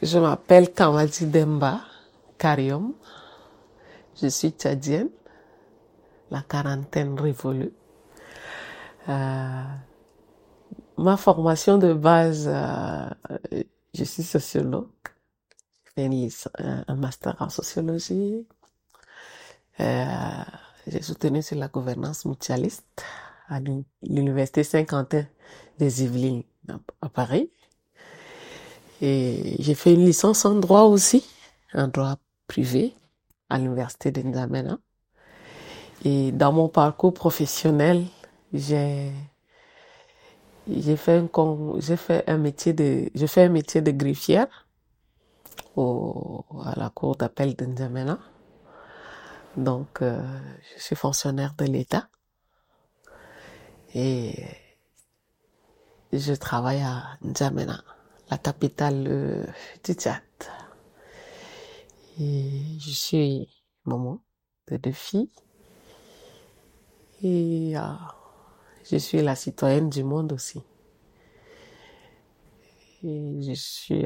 Je m'appelle Kamadi Demba Kariom. Je suis tchadienne, la quarantaine révolue. Ma formation de base, je suis sociologue. J'ai fait un master en sociologie. J'ai soutenu sur la gouvernance mutualiste à l'université Saint-Quentin des Yvelines à Paris. Et j'ai fait une licence en droit aussi, en droit privé à l'université de N'Djamena. Et dans mon parcours professionnel, j'ai fait un métier de greffière à la cour d'appel de N'Djamena. Donc, je suis fonctionnaire de l'État et je travaille à N'Djamena, la capitale du Tchad. Et je suis maman de 2 filles et je suis la citoyenne du monde aussi. Et je suis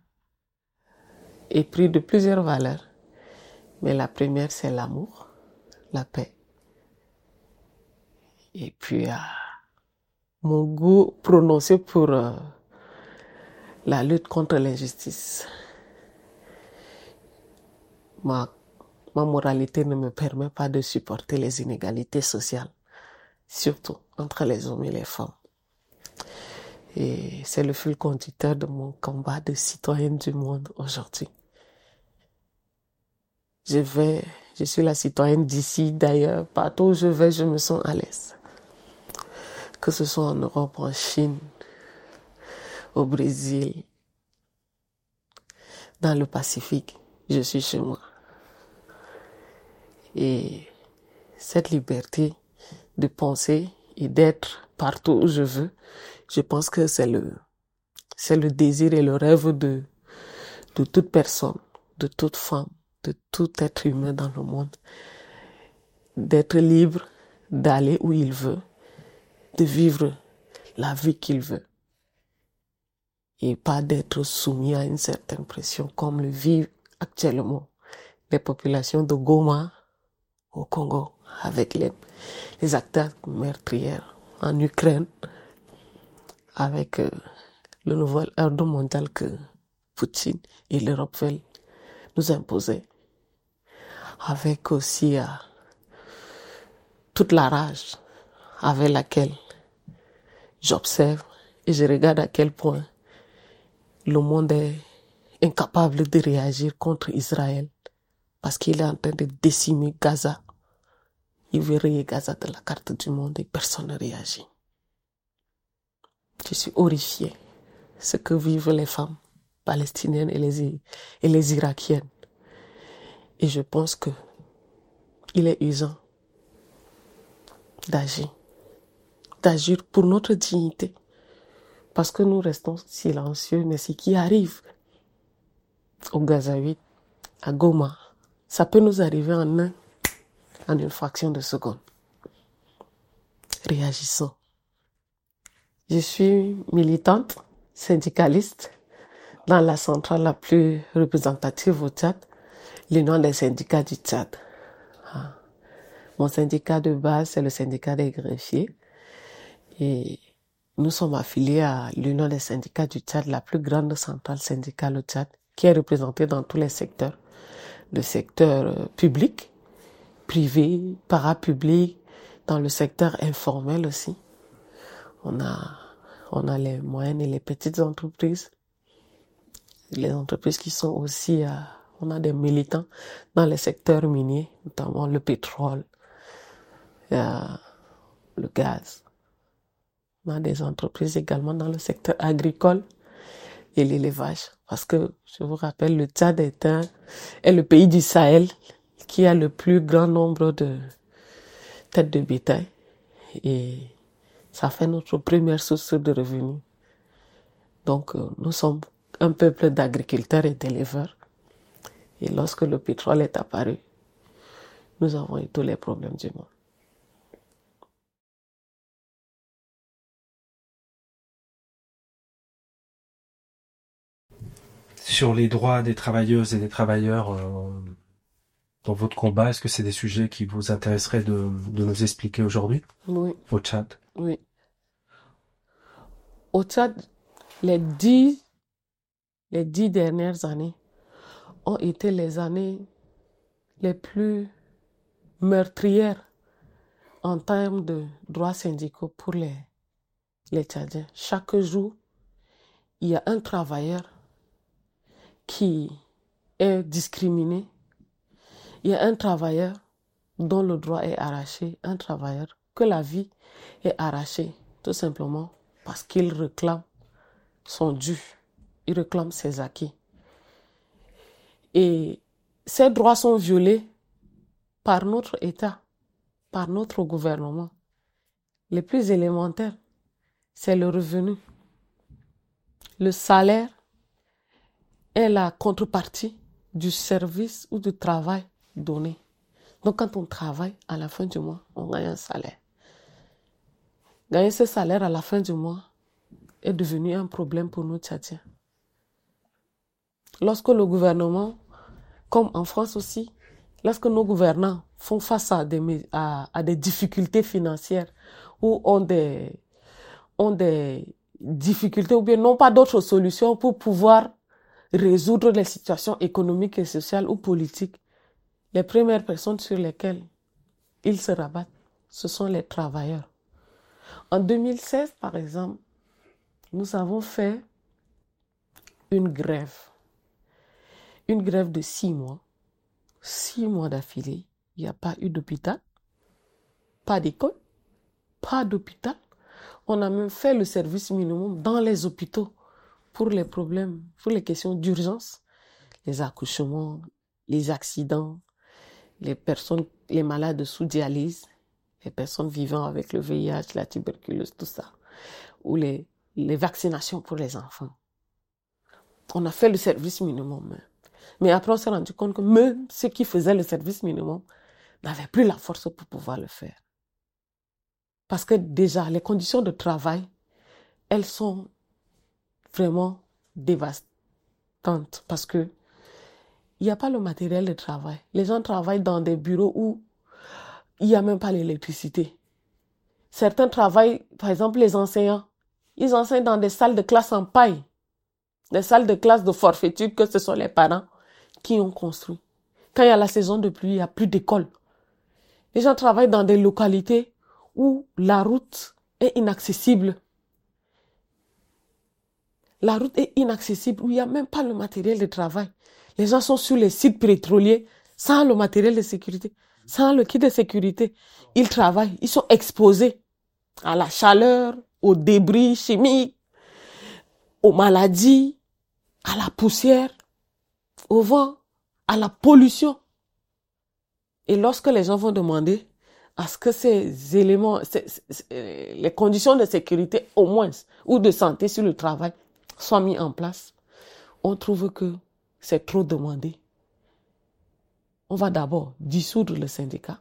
épris de plusieurs valeurs. Mais la première, c'est l'amour, la paix. Et puis, mon goût prononcé pour la lutte contre l'injustice. Ma moralité ne me permet pas de supporter les inégalités sociales, surtout entre les hommes et les femmes. Et c'est le fil conducteur de mon combat de citoyenne du monde aujourd'hui. Je suis la citoyenne d'ici, d'ailleurs. Partout où je vais, je me sens à l'aise. Que ce soit en Europe, en Chine, au Brésil, dans le Pacifique, je suis chez moi. Et cette liberté de penser et d'être partout où je veux, je pense que c'est le désir et le rêve de toute personne, de toute femme, de tout être humain dans le monde. D'être libre, d'aller où il veut, de vivre la vie qu'il veut. Et pas d'être soumis à une certaine pression comme le vivent actuellement les populations de Goma au Congo avec les actes meurtrières en Ukraine avec le nouvel ordre mondial que Poutine et l'Europe veulent nous imposer. Avec aussi toute la rage avec laquelle j'observe et je regarde à quel point le monde est incapable de réagir contre Israël parce qu'il est en train de décimer Gaza. Il veut rayer Gaza de la carte du monde et personne ne réagit. Je suis horrifiée. Ce que vivent les femmes palestiniennes et les irakiennes. Et je pense que il est urgent d'agir pour notre dignité. Parce que nous restons silencieux, mais ce qui arrive au Gazaouite, à Goma, ça peut nous arriver en une fraction de seconde. Réagissons. Je suis militante, syndicaliste, dans la centrale la plus représentative au Tchad, l'Union des syndicats du Tchad. Mon syndicat de base, c'est le syndicat des greffiers. Et nous sommes affiliés à l'Union des syndicats du Tchad, la plus grande centrale syndicale au Tchad, qui est représentée dans tous les secteurs. Le secteur public, privé, parapublic, dans le secteur informel aussi. On a les moyennes et les petites entreprises. Les entreprises qui sont aussi, on a des militants dans les secteurs miniers, notamment le pétrole, le gaz. On a des entreprises également dans le secteur agricole et l'élevage. Parce que, je vous rappelle, le Tchad est le pays du Sahel qui a le plus grand nombre de têtes de bétail. Et ça fait notre première source de revenus. Donc, nous sommes un peuple d'agriculteurs et d'éleveurs. Et lorsque le pétrole est apparu, nous avons eu tous les problèmes du monde. sur les droits des travailleuses et des travailleurs dans votre combat. Est-ce que c'est des sujets qui vous intéresseraient de nous expliquer aujourd'hui Oui, au Tchad? oui. Au Tchad, les dix, les 10 dernières années ont été les années les plus meurtrières en termes de droits syndicaux pour les Tchadiens. Chaque jour, il y a un travailleur qui est discriminé. Il y a un travailleur dont le droit est arraché, un travailleur que la vie est arrachée, tout simplement parce qu'il réclame son dû, il réclame ses acquis. Et ces droits sont violés par notre État, par notre gouvernement. Les plus élémentaires, c'est le revenu. Le salaire est la contrepartie du service ou du travail donné. Donc quand on travaille, à la fin du mois, on gagne un salaire. Gagner ce salaire à la fin du mois est devenu un problème pour nous Tchadiens. Lorsque le gouvernement, comme en France aussi, lorsque nos gouvernants font face à des difficultés financières ou ont des difficultés ou bien n'ont pas d'autres solutions pour pouvoir résoudre les situations économiques et sociales ou politiques, les premières personnes sur lesquelles ils se rabattent, ce sont les travailleurs. En 2016, par exemple, nous avons fait une grève de 6 mois. 6 mois d'affilée, il n'y a pas eu d'hôpital, pas d'école, pas d'hôpital. On a même fait le service minimum dans les hôpitaux pour les problèmes, pour les questions d'urgence, les accouchements, les accidents, les malades sous dialyse, les personnes vivant avec le VIH, la tuberculose, tout ça, ou les vaccinations pour les enfants. On a fait le service minimum. Mais après, on s'est rendu compte que même ceux qui faisaient le service minimum n'avaient plus la force pour pouvoir le faire. Parce que déjà, les conditions de travail, elles sont vraiment dévastantes. Parce que il n'y a pas le matériel de travail. Les gens travaillent dans des bureaux où il n'y a même pas l'électricité. Certains travaillent, par exemple les enseignants, ils enseignent dans des salles de classe en paille. Des salles de classe de forfaiture que ce sont les parents qui ont construit. Quand il y a la saison de pluie, il n'y a plus d'école. Les gens travaillent dans des localités où la route est inaccessible. La route est inaccessible, où il n'y a même pas le matériel de travail. Les gens sont sur les sites pétroliers sans le matériel de sécurité, sans le kit de sécurité. Ils travaillent, ils sont exposés à la chaleur, aux débris chimiques, aux maladies, à la poussière, au vent, à la pollution. Et lorsque les gens vont demander à ce que ces éléments, les conditions de sécurité au moins, ou de santé sur le travail, soient mis en place, on trouve que c'est trop demandé. On va d'abord dissoudre le syndicat.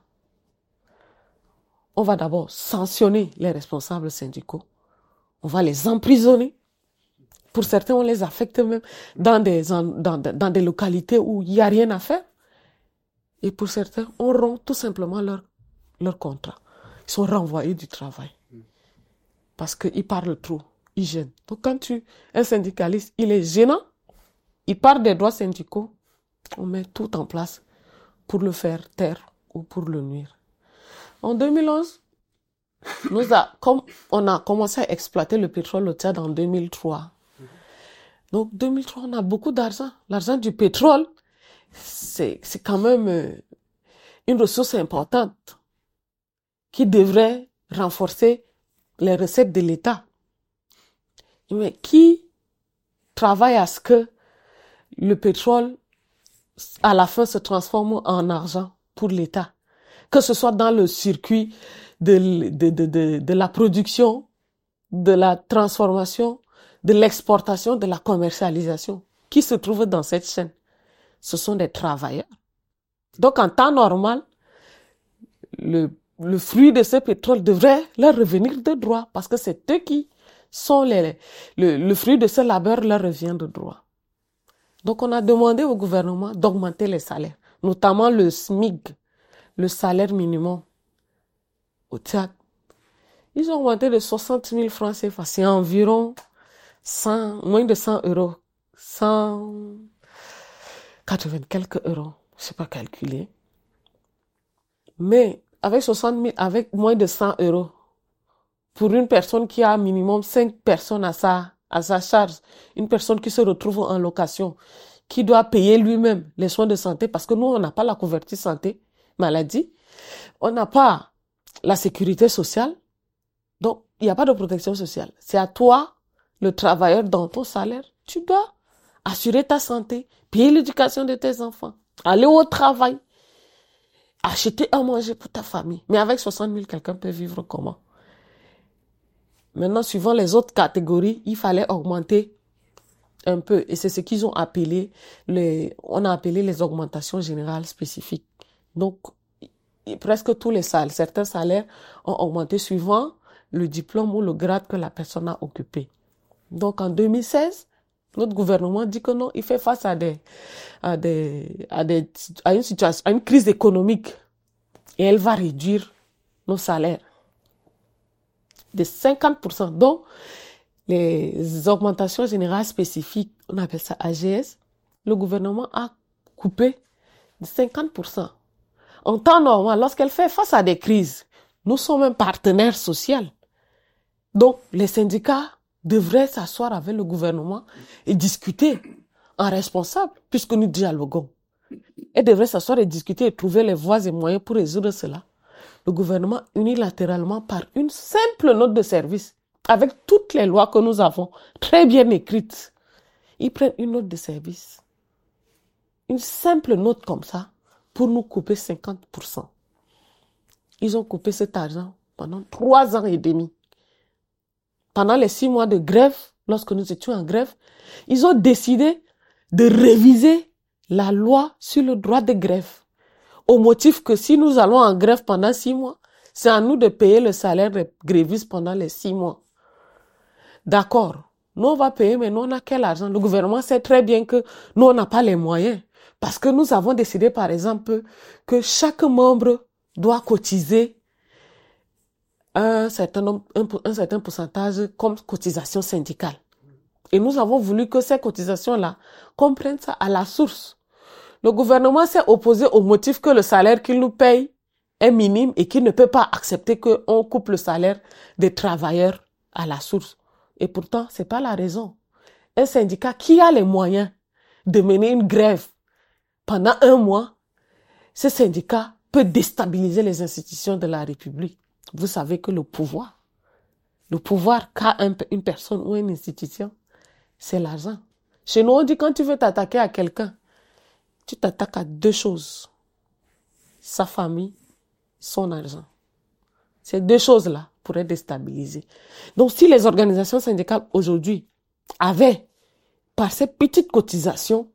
On va d'abord sanctionner les responsables syndicaux. On va les emprisonner. Pour certains, on les affecte même dans des localités où il n'y a rien à faire. Et pour certains, on rompt tout simplement leur contrat. Ils sont renvoyés du travail. Parce qu'ils parlent trop, ils gênent. Donc quand un syndicaliste, il est gênant, il parle des droits syndicaux, on met tout en place pour le faire taire ou pour le nuire. En 2011, comme on a commencé à exploiter le pétrole au Tchad en 2003. Donc 2003, on a beaucoup d'argent. L'argent du pétrole, c'est quand même une ressource importante qui devrait renforcer les recettes de l'État. Mais qui travaille à ce que le pétrole, à la fin, se transforme en argent pour l'État? Que ce soit dans le circuit de la production, de la transformation, de l'exportation, de la commercialisation. Qui se trouve dans cette chaîne? Ce sont des travailleurs. Donc, en temps normal, le fruit de ce pétrole devrait leur revenir de droit parce que c'est eux qui sont le fruit de ce labeur leur revient de droit. Donc, on a demandé au gouvernement d'augmenter les salaires, notamment le SMIC, le salaire minimum au Tchad. Ils ont augmenté de 60 000 francs CFA, c'est environ moins de 100 euros, 180 quelques euros, je sais pas calculer. Mais avec 60 000, avec moins de 100 euros, pour une personne qui a minimum 5 personnes à sa charge, une personne qui se retrouve en location, qui doit payer lui-même les soins de santé, parce que nous, on n'a pas la couverture santé, maladie, on n'a pas la sécurité sociale, donc il n'y a pas de protection sociale. C'est à toi, le travailleur, dans ton salaire, tu dois assurer ta santé, payer l'éducation de tes enfants, aller au travail, acheter à manger pour ta famille. Mais avec 60 000, quelqu'un peut vivre comment? Maintenant, suivant les autres catégories, il fallait augmenter un peu. Et c'est ce qu'ils ont appelé on a appelé les augmentations générales spécifiques. Donc, presque tous les salaires, certains salaires ont augmenté suivant le diplôme ou le grade que la personne a occupé. Donc, en 2016, notre gouvernement dit que non, il fait face à une situation, à une crise économique. Et elle va réduire nos salaires de 50%. Donc, les augmentations générales spécifiques, on appelle ça AGS, le gouvernement a coupé de 50%. En temps normal, lorsqu'elle fait face à des crises, nous sommes un partenaire social. Donc, les syndicats devraient s'asseoir avec le gouvernement et discuter en responsable, puisque nous dialoguons. Elles devraient s'asseoir et discuter et trouver les voies et moyens pour résoudre cela. Le gouvernement, unilatéralement, par une simple note de service, avec toutes les lois que nous avons, très bien écrites, ils prennent une note de service, une simple note comme ça, pour nous couper 50%. Ils ont coupé cet argent pendant 3 ans et demi. Pendant les 6 mois de grève, lorsque nous étions en grève, ils ont décidé de réviser la loi sur le droit de grève, au motif que si nous allons en grève pendant 6 mois, c'est à nous de payer le salaire des grévistes pendant les 6 mois. D'accord, nous on va payer, mais nous on a quel argent? Le gouvernement sait très bien que nous on n'a pas les moyens. Parce que nous avons décidé par exemple que chaque membre doit cotiser un certain pourcentage comme cotisation syndicale. Et nous avons voulu que ces cotisations-là comprennent ça à la source. Le gouvernement s'est opposé au motif que le salaire qu'il nous paye est minime et qu'il ne peut pas accepter qu'on coupe le salaire des travailleurs à la source. Et pourtant, c'est pas la raison. Un syndicat qui a les moyens de mener une grève pendant 1 mois, ce syndicat peut déstabiliser les institutions de la République. Vous savez que le pouvoir qu'a une personne ou une institution, c'est l'argent. Chez nous, on dit quand tu veux t'attaquer à quelqu'un, tu t'attaques à 2 choses. Sa famille, son argent. Ces 2 choses-là pourraient déstabiliser. Donc, si les organisations syndicales aujourd'hui avaient, par ces petites cotisations,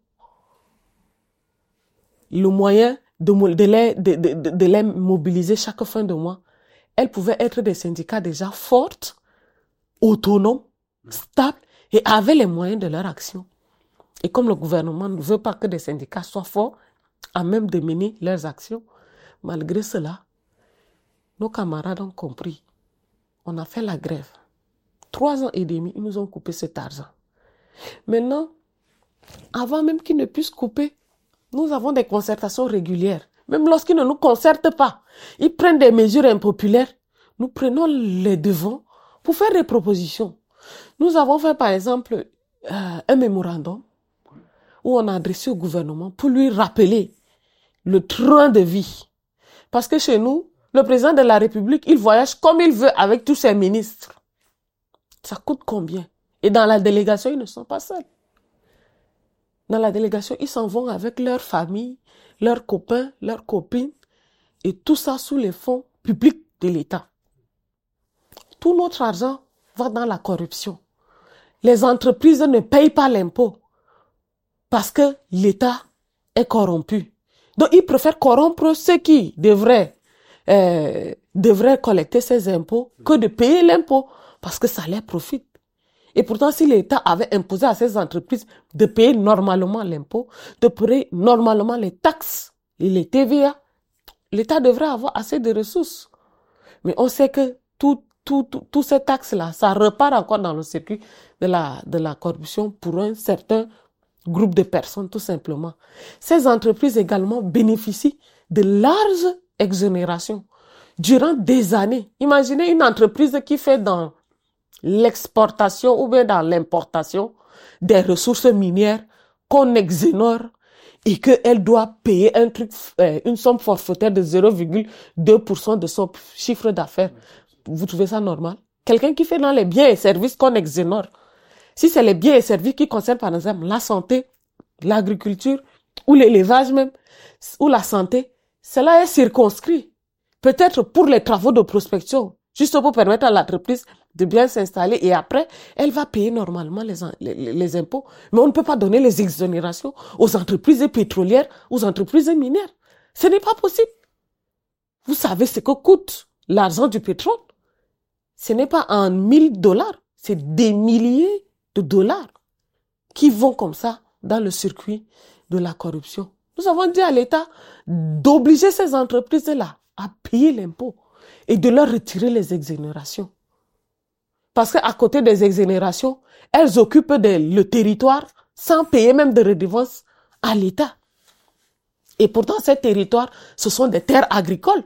le moyen de les mobiliser chaque fin de mois, elles pouvaient être des syndicats déjà fortes, autonomes, stables et avaient les moyens de leur action. Et comme le gouvernement ne veut pas que des syndicats soient forts, à même de mener leurs actions, malgré cela, nos camarades ont compris. On a fait la grève. 3 ans et demi, ils nous ont coupé cet argent. Maintenant, avant même qu'ils ne puissent couper, nous avons des concertations régulières. Même lorsqu'ils ne nous concertent pas, ils prennent des mesures impopulaires. Nous prenons les devants pour faire des propositions. Nous avons fait par exemple un mémorandum où on a adressé au gouvernement pour lui rappeler le train de vie. Parce que chez nous, le président de la République, il voyage comme il veut avec tous ses ministres. Ça coûte combien? Et dans la délégation, ils ne sont pas seuls. Dans la délégation, ils s'en vont avec leur famille, leurs copains, leurs copines, et tout ça sous les fonds publics de l'État. Tout notre argent va dans la corruption. Les entreprises ne payent pas l'impôt parce que l'État est corrompu. Donc, ils préfèrent corrompre ceux qui devraient collecter ces impôts que de payer l'impôt parce que ça leur profite. Et pourtant, si l'État avait imposé à ces entreprises de payer normalement l'impôt, de payer normalement les taxes et les TVA, l'État devrait avoir assez de ressources. Mais on sait que tous ces taxes-là, ça repart encore dans le circuit de la corruption pour un certain groupe de personnes, tout simplement. Ces entreprises également bénéficient de larges exonérations durant des années. Imaginez une entreprise qui fait dans l'exportation ou bien dans l'importation des ressources minières qu'on exonère et qu'elle doit payer une somme forfaitaire de 0,2% de son chiffre d'affaires. Vous trouvez ça normal? Quelqu'un qui fait dans les biens et services qu'on exonère, si c'est les biens et services qui concernent par exemple la santé, l'agriculture ou l'élevage même, ou la santé, cela est circonscrit. Peut-être pour les travaux de prospection, juste pour permettre à l'entreprise de bien s'installer et après, elle va payer normalement les impôts. Mais on ne peut pas donner les exonérations aux entreprises pétrolières, aux entreprises minières. Ce n'est pas possible. Vous savez ce que coûte l'argent du pétrole? Ce n'est pas en $1000, c'est des milliers de dollars qui vont comme ça dans le circuit de la corruption. Nous avons dit à l'État d'obliger ces entreprises-là à payer l'impôt et de leur retirer les exonérations. Parce qu'à côté des exonérations, elles occupent le territoire sans payer même de redevance à l'État. Et pourtant, ces territoires, ce sont des terres agricoles.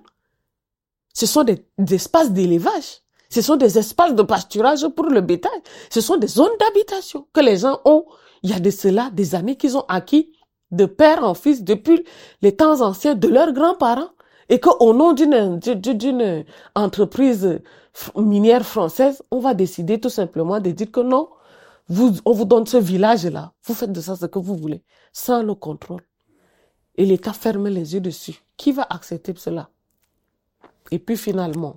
Ce sont des espaces d'élevage. Ce sont des espaces de pâturage pour le bétail. Ce sont des zones d'habitation que les gens ont, il y a de cela des années qu'ils ont acquis de père en fils depuis les temps anciens de leurs grands-parents. Et qu'au nom d'une entreprise minière française, on va décider tout simplement de dire que non, on vous donne ce village-là, vous faites de ça ce que vous voulez, sans le contrôle. Et l'État ferme les yeux dessus. Qui va accepter cela? Et puis finalement,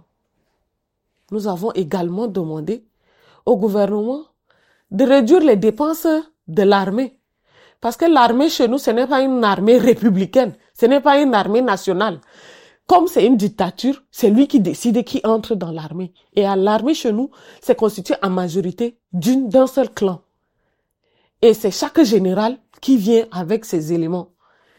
nous avons également demandé au gouvernement de réduire les dépenses de l'armée. Parce que l'armée chez nous, ce n'est pas une armée républicaine, ce n'est pas une armée nationale. Comme c'est une dictature, c'est lui qui décide qui entre dans l'armée. Et à l'armée chez nous, c'est constitué en majorité d'un seul clan. Et c'est chaque général qui vient avec ses éléments.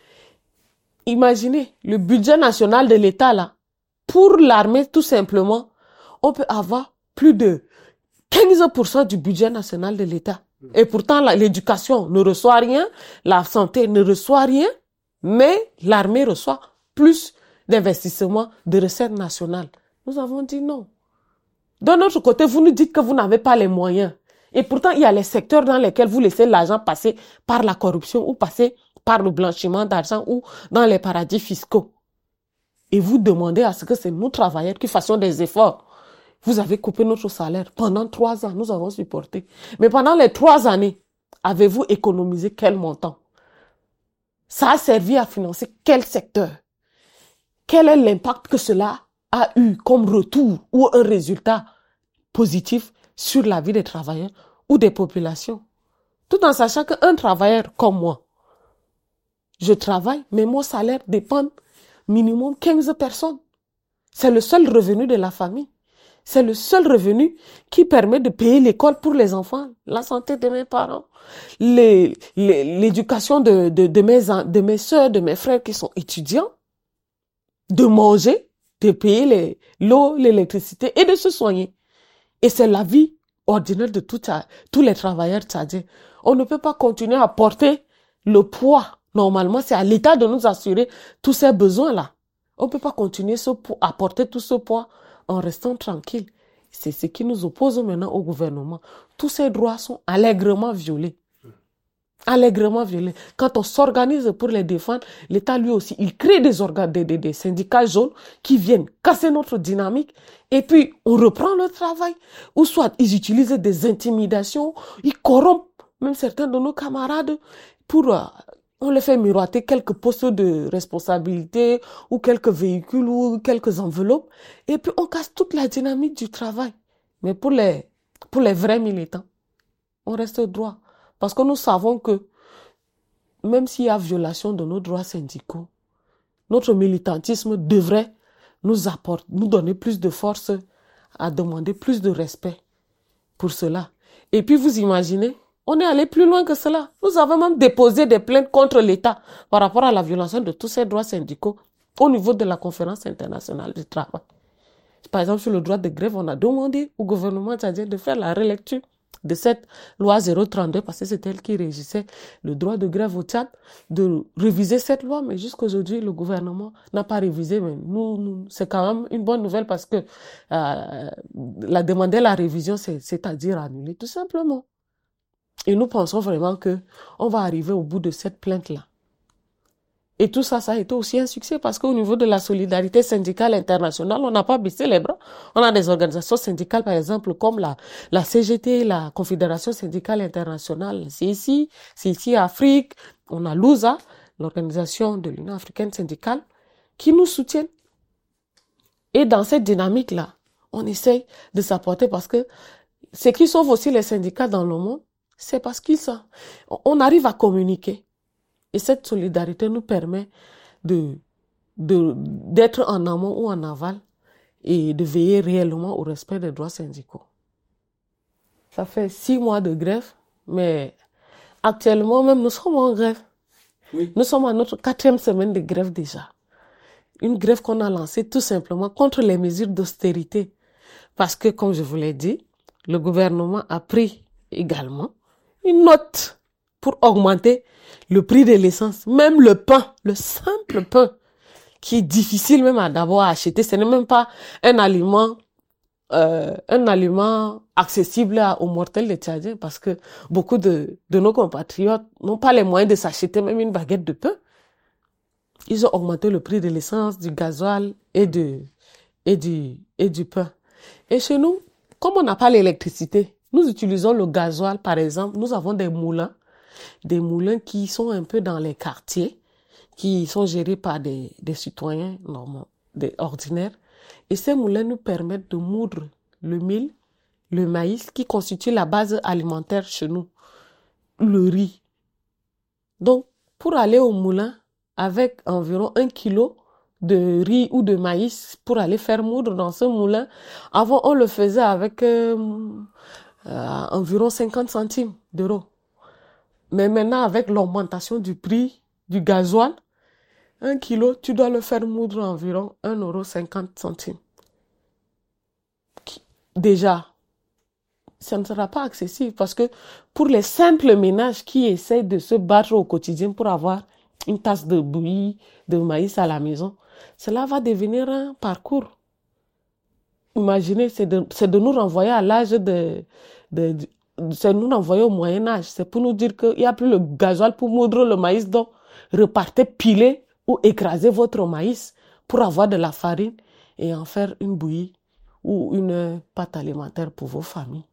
Imaginez le budget national de l'État là. Pour l'armée, tout simplement, on peut avoir plus de 15% du budget national de l'État. Et pourtant, l'éducation ne reçoit rien, la santé ne reçoit rien, mais l'armée reçoit plus d'investissements de recettes nationales. Nous avons dit non. D'un autre côté, vous nous dites que vous n'avez pas les moyens. Et pourtant, il y a les secteurs dans lesquels vous laissez l'argent passer par la corruption ou passer par le blanchiment d'argent ou dans les paradis fiscaux. Et vous demandez à ce que c'est nous, travailleurs, qui fassions des efforts. Vous avez coupé notre salaire. Pendant 3 ans, nous avons supporté. Mais pendant les 3 années, avez-vous économisé quel montant? Ça a servi à financer quel secteur? Quel est l'impact que cela a eu comme retour ou un résultat positif sur la vie des travailleurs ou des populations? Tout en sachant qu'un travailleur comme moi, je travaille, mais mon salaire dépend minimum 15 personnes. C'est le seul revenu de la famille. C'est le seul revenu qui permet de payer l'école pour les enfants, la santé de mes parents, l'éducation de mes soeurs, de mes frères qui sont étudiants, de manger, de payer l'eau, l'électricité et de se soigner. Et c'est la vie ordinaire de tous les travailleurs tchadiens. On ne peut pas continuer à porter le poids. Normalement, c'est à l'État de nous assurer tous ces besoins-là. On ne peut pas continuer à porter tout ce poids en restant tranquille. C'est ce qui nous oppose maintenant au gouvernement. Tous ces droits sont allègrement violés. Allègrement violés. Quand on s'organise pour les défendre, l'État lui aussi, il crée des syndicats jaunes qui viennent casser notre dynamique et puis on reprend le travail. Ou soit ils utilisent des intimidations, ils corrompent même certains de nos camarades on les fait miroiter quelques postes de responsabilité ou quelques véhicules ou quelques enveloppes et puis on casse toute la dynamique du travail. Mais pour les vrais militants, on reste droit. Parce que nous savons que même s'il y a violation de nos droits syndicaux, notre militantisme devrait nous donner plus de force à demander plus de respect pour cela. Et puis vous imaginez, on est allé plus loin que cela. Nous avons même déposé des plaintes contre l'État par rapport à la violation de tous ces droits syndicaux au niveau de la conférence internationale du travail. Par exemple, sur le droit de grève, on a demandé au gouvernement tchadien de faire la relecture de cette loi 032, parce que c'est elle qui régissait le droit de grève au Tchad, de réviser cette loi, mais jusqu'aujourd'hui, le gouvernement n'a pas révisé. Mais nous, c'est quand même une bonne nouvelle parce que la demander la révision, c'est-à-dire annuler, tout simplement. Et nous pensons vraiment que on va arriver au bout de cette plainte-là. Et tout ça, ça a été aussi un succès parce qu'au niveau de la solidarité syndicale internationale, on n'a pas baissé les bras. On a des organisations syndicales, par exemple, comme la CGT, la Confédération syndicale internationale, c'est ici Afrique. On a l'USA, l'organisation de l'Union africaine syndicale, qui nous soutiennent. Et dans cette dynamique-là, on essaye de s'apporter parce que ce qui sauve aussi les syndicats dans le monde, c'est parce on arrive à communiquer. Et cette solidarité nous permet d'être en amont ou en aval et de veiller réellement au respect des droits syndicaux. Ça fait 6 mois de grève, mais actuellement même nous sommes en grève. Oui. Nous sommes à notre 4e semaine de grève déjà. Une grève qu'on a lancée tout simplement contre les mesures d'austérité. Parce que, comme je vous l'ai dit, le gouvernement a pris également une note pour augmenter le prix de l'essence, même le pain, le simple pain, qui est difficile même d'abord à acheter. Ce n'est même pas un aliment accessible aux mortels des Tchadiens parce que beaucoup de nos compatriotes n'ont pas les moyens de s'acheter même une baguette de pain. Ils ont augmenté le prix de l'essence, du gasoil et du pain. Et chez nous, comme on n'a pas l'électricité, nous utilisons le gasoil, par exemple. Nous avons des moulins qui sont un peu dans les quartiers, qui sont gérés par des citoyens normaux, ordinaires. Et ces moulins nous permettent de moudre le mil, le maïs, qui constitue la base alimentaire chez nous, le riz. Donc, pour aller au moulin avec environ 1 kilo de riz ou de maïs, pour aller faire moudre dans ce moulin, avant, on le faisait avec environ 50 centimes d'euros. Mais maintenant, avec l'augmentation du prix du gasoil, 1 kilo, tu dois le faire moudre environ 1,50 €. Déjà, ça ne sera pas accessible parce que pour les simples ménages qui essaient de se battre au quotidien pour avoir une tasse de bouillie de maïs à la maison, cela va devenir un parcours. Imaginez, c'est de nous renvoyer à l'âge c'est nous renvoyer au Moyen-Âge. C'est pour nous dire qu'il n'y a plus le gasoil pour moudre le maïs, donc repartez piler ou écraser votre maïs pour avoir de la farine et en faire une bouillie ou une pâte alimentaire pour vos familles.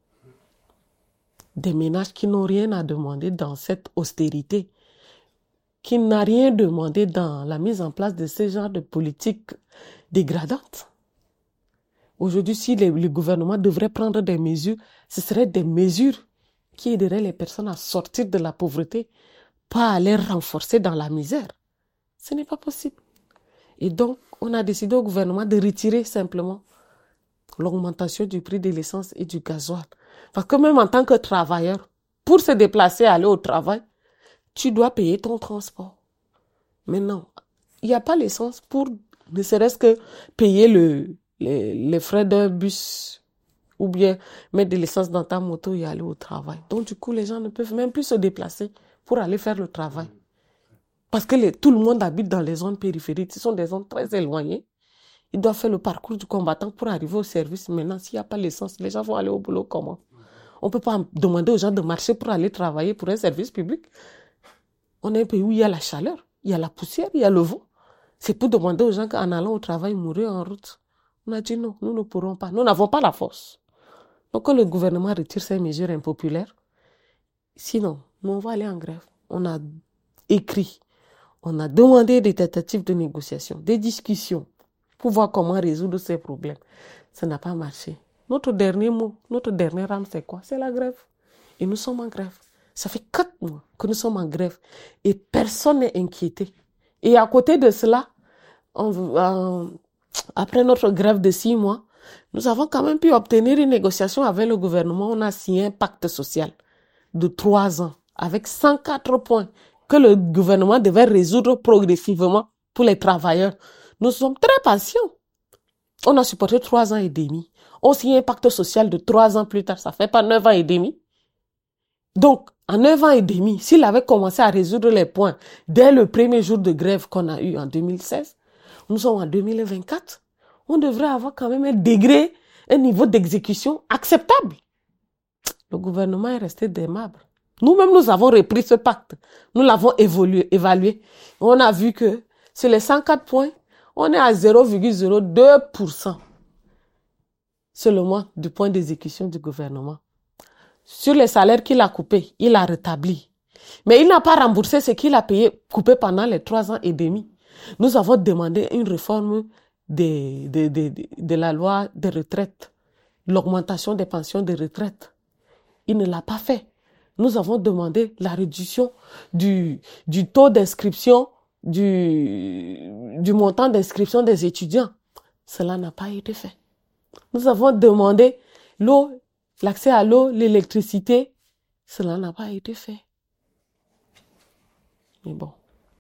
Des ménages qui n'ont rien à demander dans cette austérité, qui n'ont rien demandé dans la mise en place de ce genre de politique dégradante. Aujourd'hui, si le gouvernement devrait prendre des mesures, ce seraient des mesures qui aideraient les personnes à sortir de la pauvreté, pas à les renforcer dans la misère. Ce n'est pas possible. Et donc, on a décidé au gouvernement de retirer simplement l'augmentation du prix de l'essence et du gasoil. Parce que même en tant que travailleur, pour se déplacer, aller au travail, tu dois payer ton transport. Mais non, il n'y a pas l'essence pour ne serait-ce que payer les frais d'un bus ou bien mettre de l'essence dans ta moto et aller au travail. Donc du coup, les gens ne peuvent même plus se déplacer pour aller faire le travail. Parce que tout le monde habite dans les zones périphériques. Ce sont des zones très éloignées. Ils doivent faire le parcours du combattant pour arriver au service. Maintenant, s'il n'y a pas l'essence, les gens vont aller au boulot comment? On ne peut pas demander aux gens de marcher pour aller travailler pour un service public. On est un pays où il y a la chaleur, il y a la poussière, il y a le vent. C'est pour demander aux gens qu'en allant au travail, mourir en route. On a dit non, nous ne pourrons pas. Nous n'avons pas la force. Donc, quand le gouvernement retire ces mesures impopulaires, sinon, nous, on va aller en grève. On a écrit, on a demandé des tentatives de négociation, des discussions pour voir comment résoudre ces problèmes. Ça n'a pas marché. Notre dernier mot, notre dernière arme, c'est quoi? C'est la grève. Et nous sommes en grève. Ça fait 4 mois que nous sommes en grève et personne n'est inquiété. Et à côté de cela, après notre grève de 6 mois, nous avons quand même pu obtenir une négociation avec le gouvernement. On a signé un pacte social de 3 ans avec 104 points que le gouvernement devait résoudre progressivement pour les travailleurs. Nous sommes très patients. On a supporté 3 ans et demi. On signe un pacte social de 3 ans plus tard. Ça fait pas 9 ans et demi. Donc, en 9 ans et demi, s'il avait commencé à résoudre les points dès le premier jour de grève qu'on a eu en 2016, nous sommes en 2024, on devrait avoir quand même un niveau d'exécution acceptable. Le gouvernement est resté aimable. Nous-mêmes, nous avons repris ce pacte. Nous l'avons évalué. On a vu que sur les 104 points, on est à 0,02% seulement du point d'exécution du gouvernement. Sur les salaires qu'il a coupés, il a rétabli. Mais il n'a pas remboursé ce qu'il a coupé pendant les 3 ans et demi. Nous avons demandé une réforme de la loi des retraites, l'augmentation des pensions de retraite. Il ne l'a pas fait. Nous avons demandé la réduction du taux d'inscription, du montant d'inscription des étudiants. Cela n'a pas été fait. Nous avons demandé l'accès à l'eau, l'électricité. Cela n'a pas été fait. Mais bon.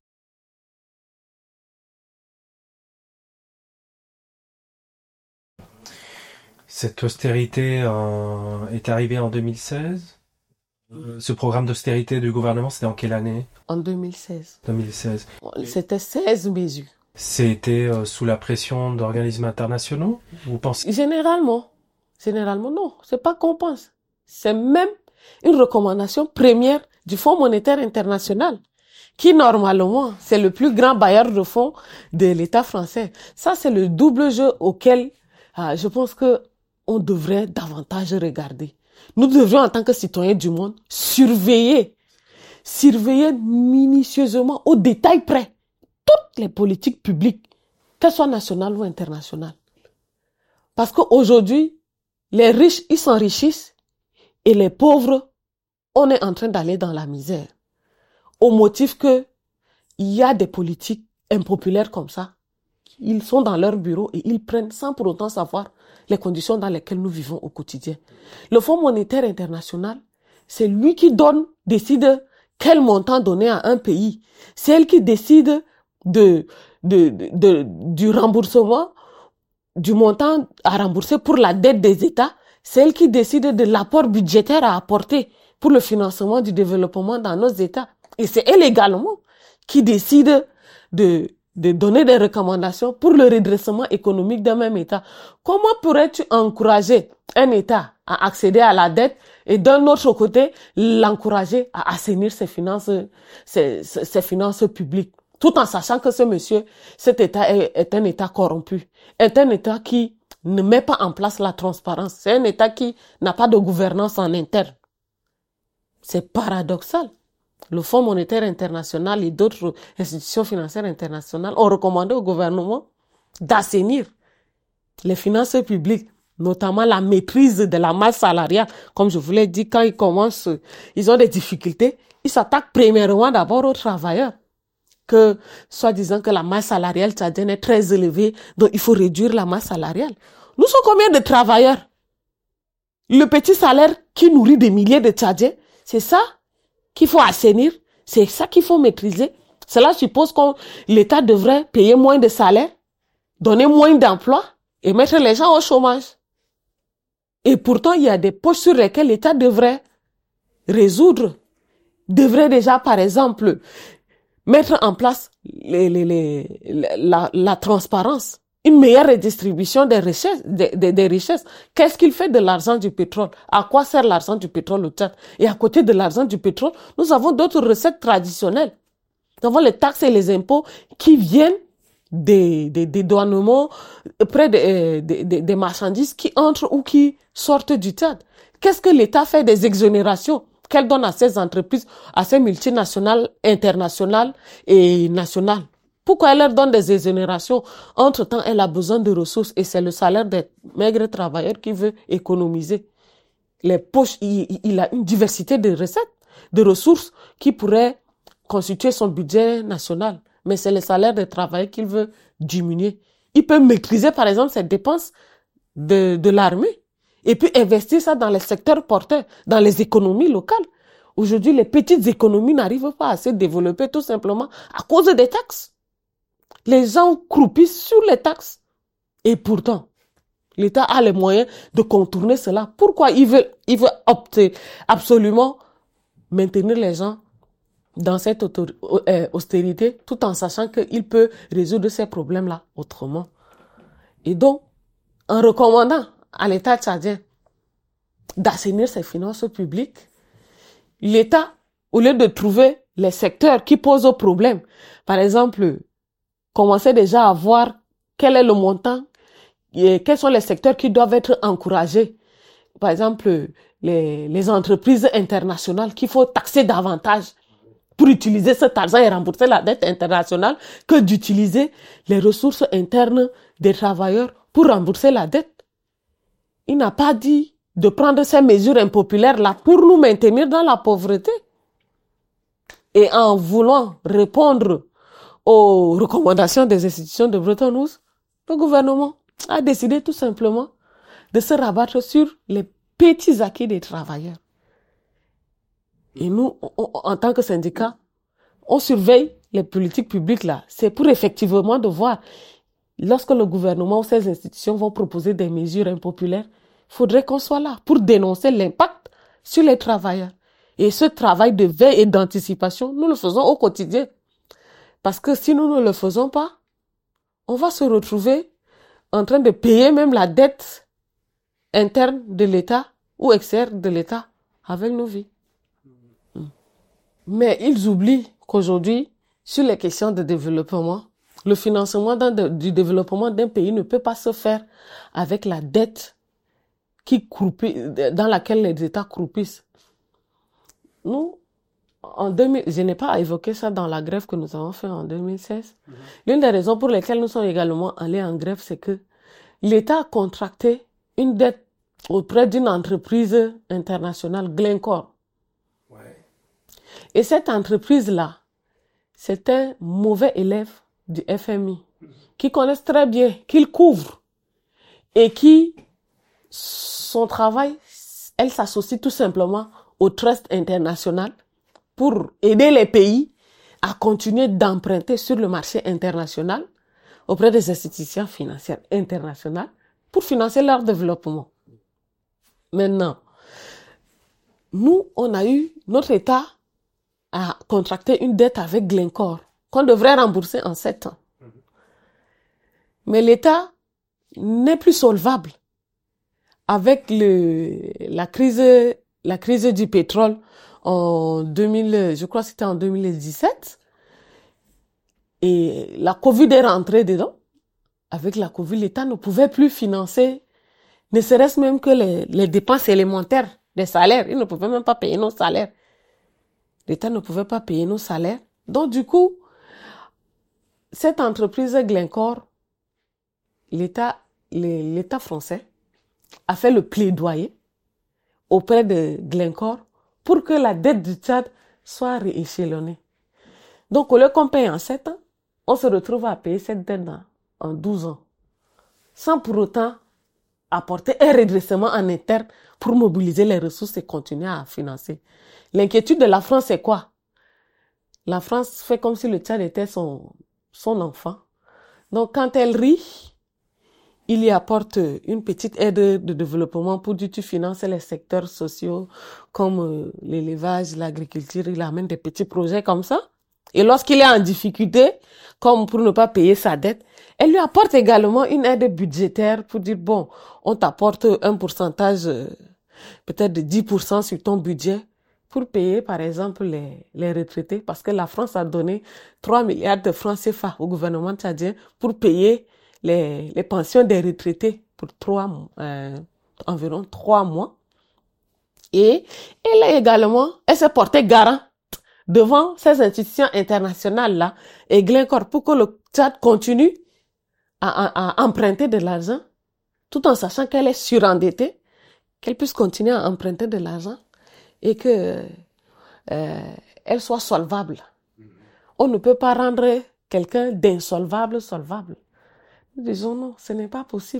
Cette austérité est arrivée en 2016. Ce programme d'austérité du gouvernement, c'était en quelle année? En 2016. 2016. C'était 16 mesures. C'était sous la pression d'organismes internationaux? Vous pensez? Généralement non. C'est pas qu'on pense. C'est même une recommandation première du Fonds monétaire international, qui normalement, c'est le plus grand bailleur de fonds de l'État français. Ça, c'est le double jeu auquel je pense que on devrait davantage regarder. Nous devrions, en tant que citoyens du monde, surveiller minutieusement, au détail près, toutes les politiques publiques, qu'elles soient nationales ou internationales. Parce qu'aujourd'hui, les riches, ils s'enrichissent et les pauvres, on est en train d'aller dans la misère. Au motif que il y a des politiques impopulaires comme ça. Ils sont dans leur bureau et ils prennent sans pour autant savoir les conditions dans lesquelles nous vivons au quotidien. Le Fonds monétaire international, c'est lui qui décide quel montant donner à un pays. C'est elle qui décide du remboursement, du montant à rembourser pour la dette des États. C'est elle qui décide de l'apport budgétaire à apporter pour le financement du développement dans nos États. Et c'est elle également qui décide de donner des recommandations pour le redressement économique d'un même État. Comment pourrais-tu encourager un État à accéder à la dette et d'un autre côté, l'encourager à assainir ses finances publiques, tout en sachant que cet État est un État corrompu, est un État qui ne met pas en place la transparence, c'est un État qui n'a pas de gouvernance en interne. C'est paradoxal. Le Fonds monétaire international et d'autres institutions financières internationales ont recommandé au gouvernement d'assainir les finances publiques, notamment la maîtrise de la masse salariale. Comme je vous l'ai dit, quand ils ont des difficultés, ils s'attaquent premièrement d'abord aux travailleurs. Soi-disant que la masse salariale tchadienne est très élevée, donc il faut réduire la masse salariale. Nous sommes combien de travailleurs? Le petit salaire qui nourrit des milliers de Tchadiens, c'est ça qu'il faut assainir, c'est ça qu'il faut maîtriser. Cela suppose que l'État devrait payer moins de salaires, donner moins d'emplois et mettre les gens au chômage. Et pourtant, il y a des poches sur lesquelles l'État devrait déjà, par exemple, mettre en place la transparence, une meilleure redistribution des richesses. Qu'est-ce qu'il fait de l'argent du pétrole? À quoi sert l'argent du pétrole au Tchad? Et à côté de l'argent du pétrole, nous avons d'autres recettes traditionnelles. Nous avons les taxes et les impôts qui viennent des douanements près des marchandises qui entrent ou qui sortent du Tchad. Qu'est-ce que l'État fait des exonérations qu'elle donne à ces entreprises, à ces multinationales, internationales et nationales? Pourquoi elle leur donne des exonérations? Entre-temps, elle a besoin de ressources et c'est le salaire des maigres travailleurs qui veut économiser. Les poches, il a une diversité de recettes, de ressources qui pourraient constituer son budget national. Mais c'est le salaire des travailleurs qu'il veut diminuer. Il peut maîtriser, par exemple, ses dépenses de l'armée et puis investir ça dans les secteurs porteurs, dans les économies locales. Aujourd'hui, les petites économies n'arrivent pas à se développer tout simplement à cause des taxes. Les gens croupissent sur les taxes. Et pourtant, l'État a les moyens de contourner cela. Pourquoi il veut opter absolument maintenir les gens dans cette austérité tout en sachant qu'il peut résoudre ces problèmes-là autrement. Et donc, en recommandant à l'État tchadien d'assainir ses finances publiques, l'État, au lieu de trouver les secteurs qui posent problème, par exemple, commençait déjà à voir quel est le montant et quels sont les secteurs qui doivent être encouragés. Par exemple, les entreprises internationales qu'il faut taxer davantage pour utiliser cet argent et rembourser la dette internationale que d'utiliser les ressources internes des travailleurs pour rembourser la dette. Il n'a pas dit de prendre ces mesures impopulaires-là pour nous maintenir dans la pauvreté. Et en voulant répondre aux recommandations des institutions de Bretton Woods, le gouvernement a décidé tout simplement de se rabattre sur les petits acquis des travailleurs. Et nous, en tant que syndicat, on surveille les politiques publiques là. C'est pour effectivement de voir, lorsque le gouvernement ou ces institutions vont proposer des mesures impopulaires, il faudrait qu'on soit là pour dénoncer l'impact sur les travailleurs. Et ce travail de veille et d'anticipation, nous le faisons au quotidien. Parce que si nous ne le faisons pas, on va se retrouver en train de payer même la dette interne de l'État ou externe de l'État avec nos vies. Mais ils oublient qu'aujourd'hui, sur les questions de développement, le financement du développement d'un pays ne peut pas se faire avec la dette dans laquelle les États croupissent. Nous, je n'ai pas évoqué ça dans la grève que nous avons fait en 2016. L'une des raisons pour lesquelles nous sommes également allés en grève, c'est que l'État a contracté une dette auprès d'une entreprise internationale, Glencore. Ouais. Et cette entreprise-là, c'est un mauvais élève du FMI, qui connaissent très bien, qu'il couvre, et qui, son travail, elle s'associe tout simplement au Trust international pour aider les pays à continuer d'emprunter sur le marché international auprès des institutions financières internationales pour financer leur développement. Maintenant, nous, notre État a contracté une dette avec Glencore qu'on devrait rembourser en 7 ans. Mais l'État n'est plus solvable avec la crise du pétrole je crois que c'était en 2017. Et la Covid est rentrée dedans. Avec la Covid, l'État ne pouvait plus financer, ne serait-ce même que les dépenses élémentaires des salaires. Il ne pouvait même pas payer nos salaires. L'État ne pouvait pas payer nos salaires. Donc du coup, cette entreprise Glencore, l'État français a fait le plaidoyer auprès de Glencore pour que la dette du Tchad soit rééchelonnée. Donc, au lieu qu'on paye en 7 ans, on se retrouve à payer cette dette en 12 ans, sans pour autant apporter un redressement en interne pour mobiliser les ressources et continuer à financer. L'inquiétude de la France, c'est quoi? La France fait comme si le Tchad était son enfant. Donc, quand elle rit, il y apporte une petite aide de développement pour dire tu finances les secteurs sociaux comme l'élevage, l'agriculture, il amène des petits projets comme ça. Et lorsqu'il est en difficulté, comme pour ne pas payer sa dette, elle lui apporte également une aide budgétaire pour dire bon, on t'apporte un pourcentage peut-être de 10% sur ton budget pour payer par exemple les retraités parce que la France a donné 3 milliards de francs CFA au gouvernement tchadien pour payer les pensions des retraités pour environ 3 mois. Et elle s'est portée garant devant ces institutions internationales-là et Glencore pour que le Tchad continue à emprunter de l'argent tout en sachant qu'elle est surendettée, qu'elle puisse continuer à emprunter de l'argent et que elle soit solvable. On ne peut pas rendre quelqu'un d'insolvable solvable. Nous disons non, ce n'est pas possible.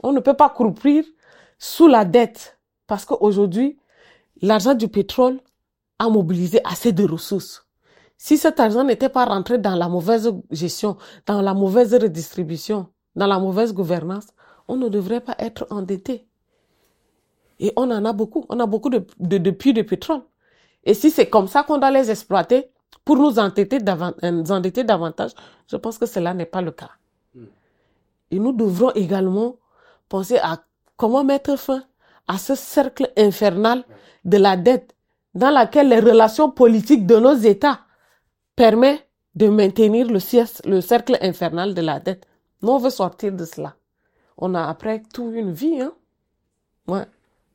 On ne peut pas croupir sous la dette parce qu'aujourd'hui, l'argent du pétrole a mobilisé assez de ressources. Si cet argent n'était pas rentré dans la mauvaise gestion, dans la mauvaise redistribution, dans la mauvaise gouvernance, on ne devrait pas être endetté. Et on en a beaucoup. On a beaucoup de puits de pétrole. Et si c'est comme ça qu'on doit les exploiter pour nous endetter davantage, je pense que cela n'est pas le cas. Et nous devrons également penser à comment mettre fin à ce cercle infernal de la dette dans lequel les relations politiques de nos États permettent de maintenir le cercle infernal de la dette. Nous, on veut sortir de cela. On a après tout une vie, hein. Ouais.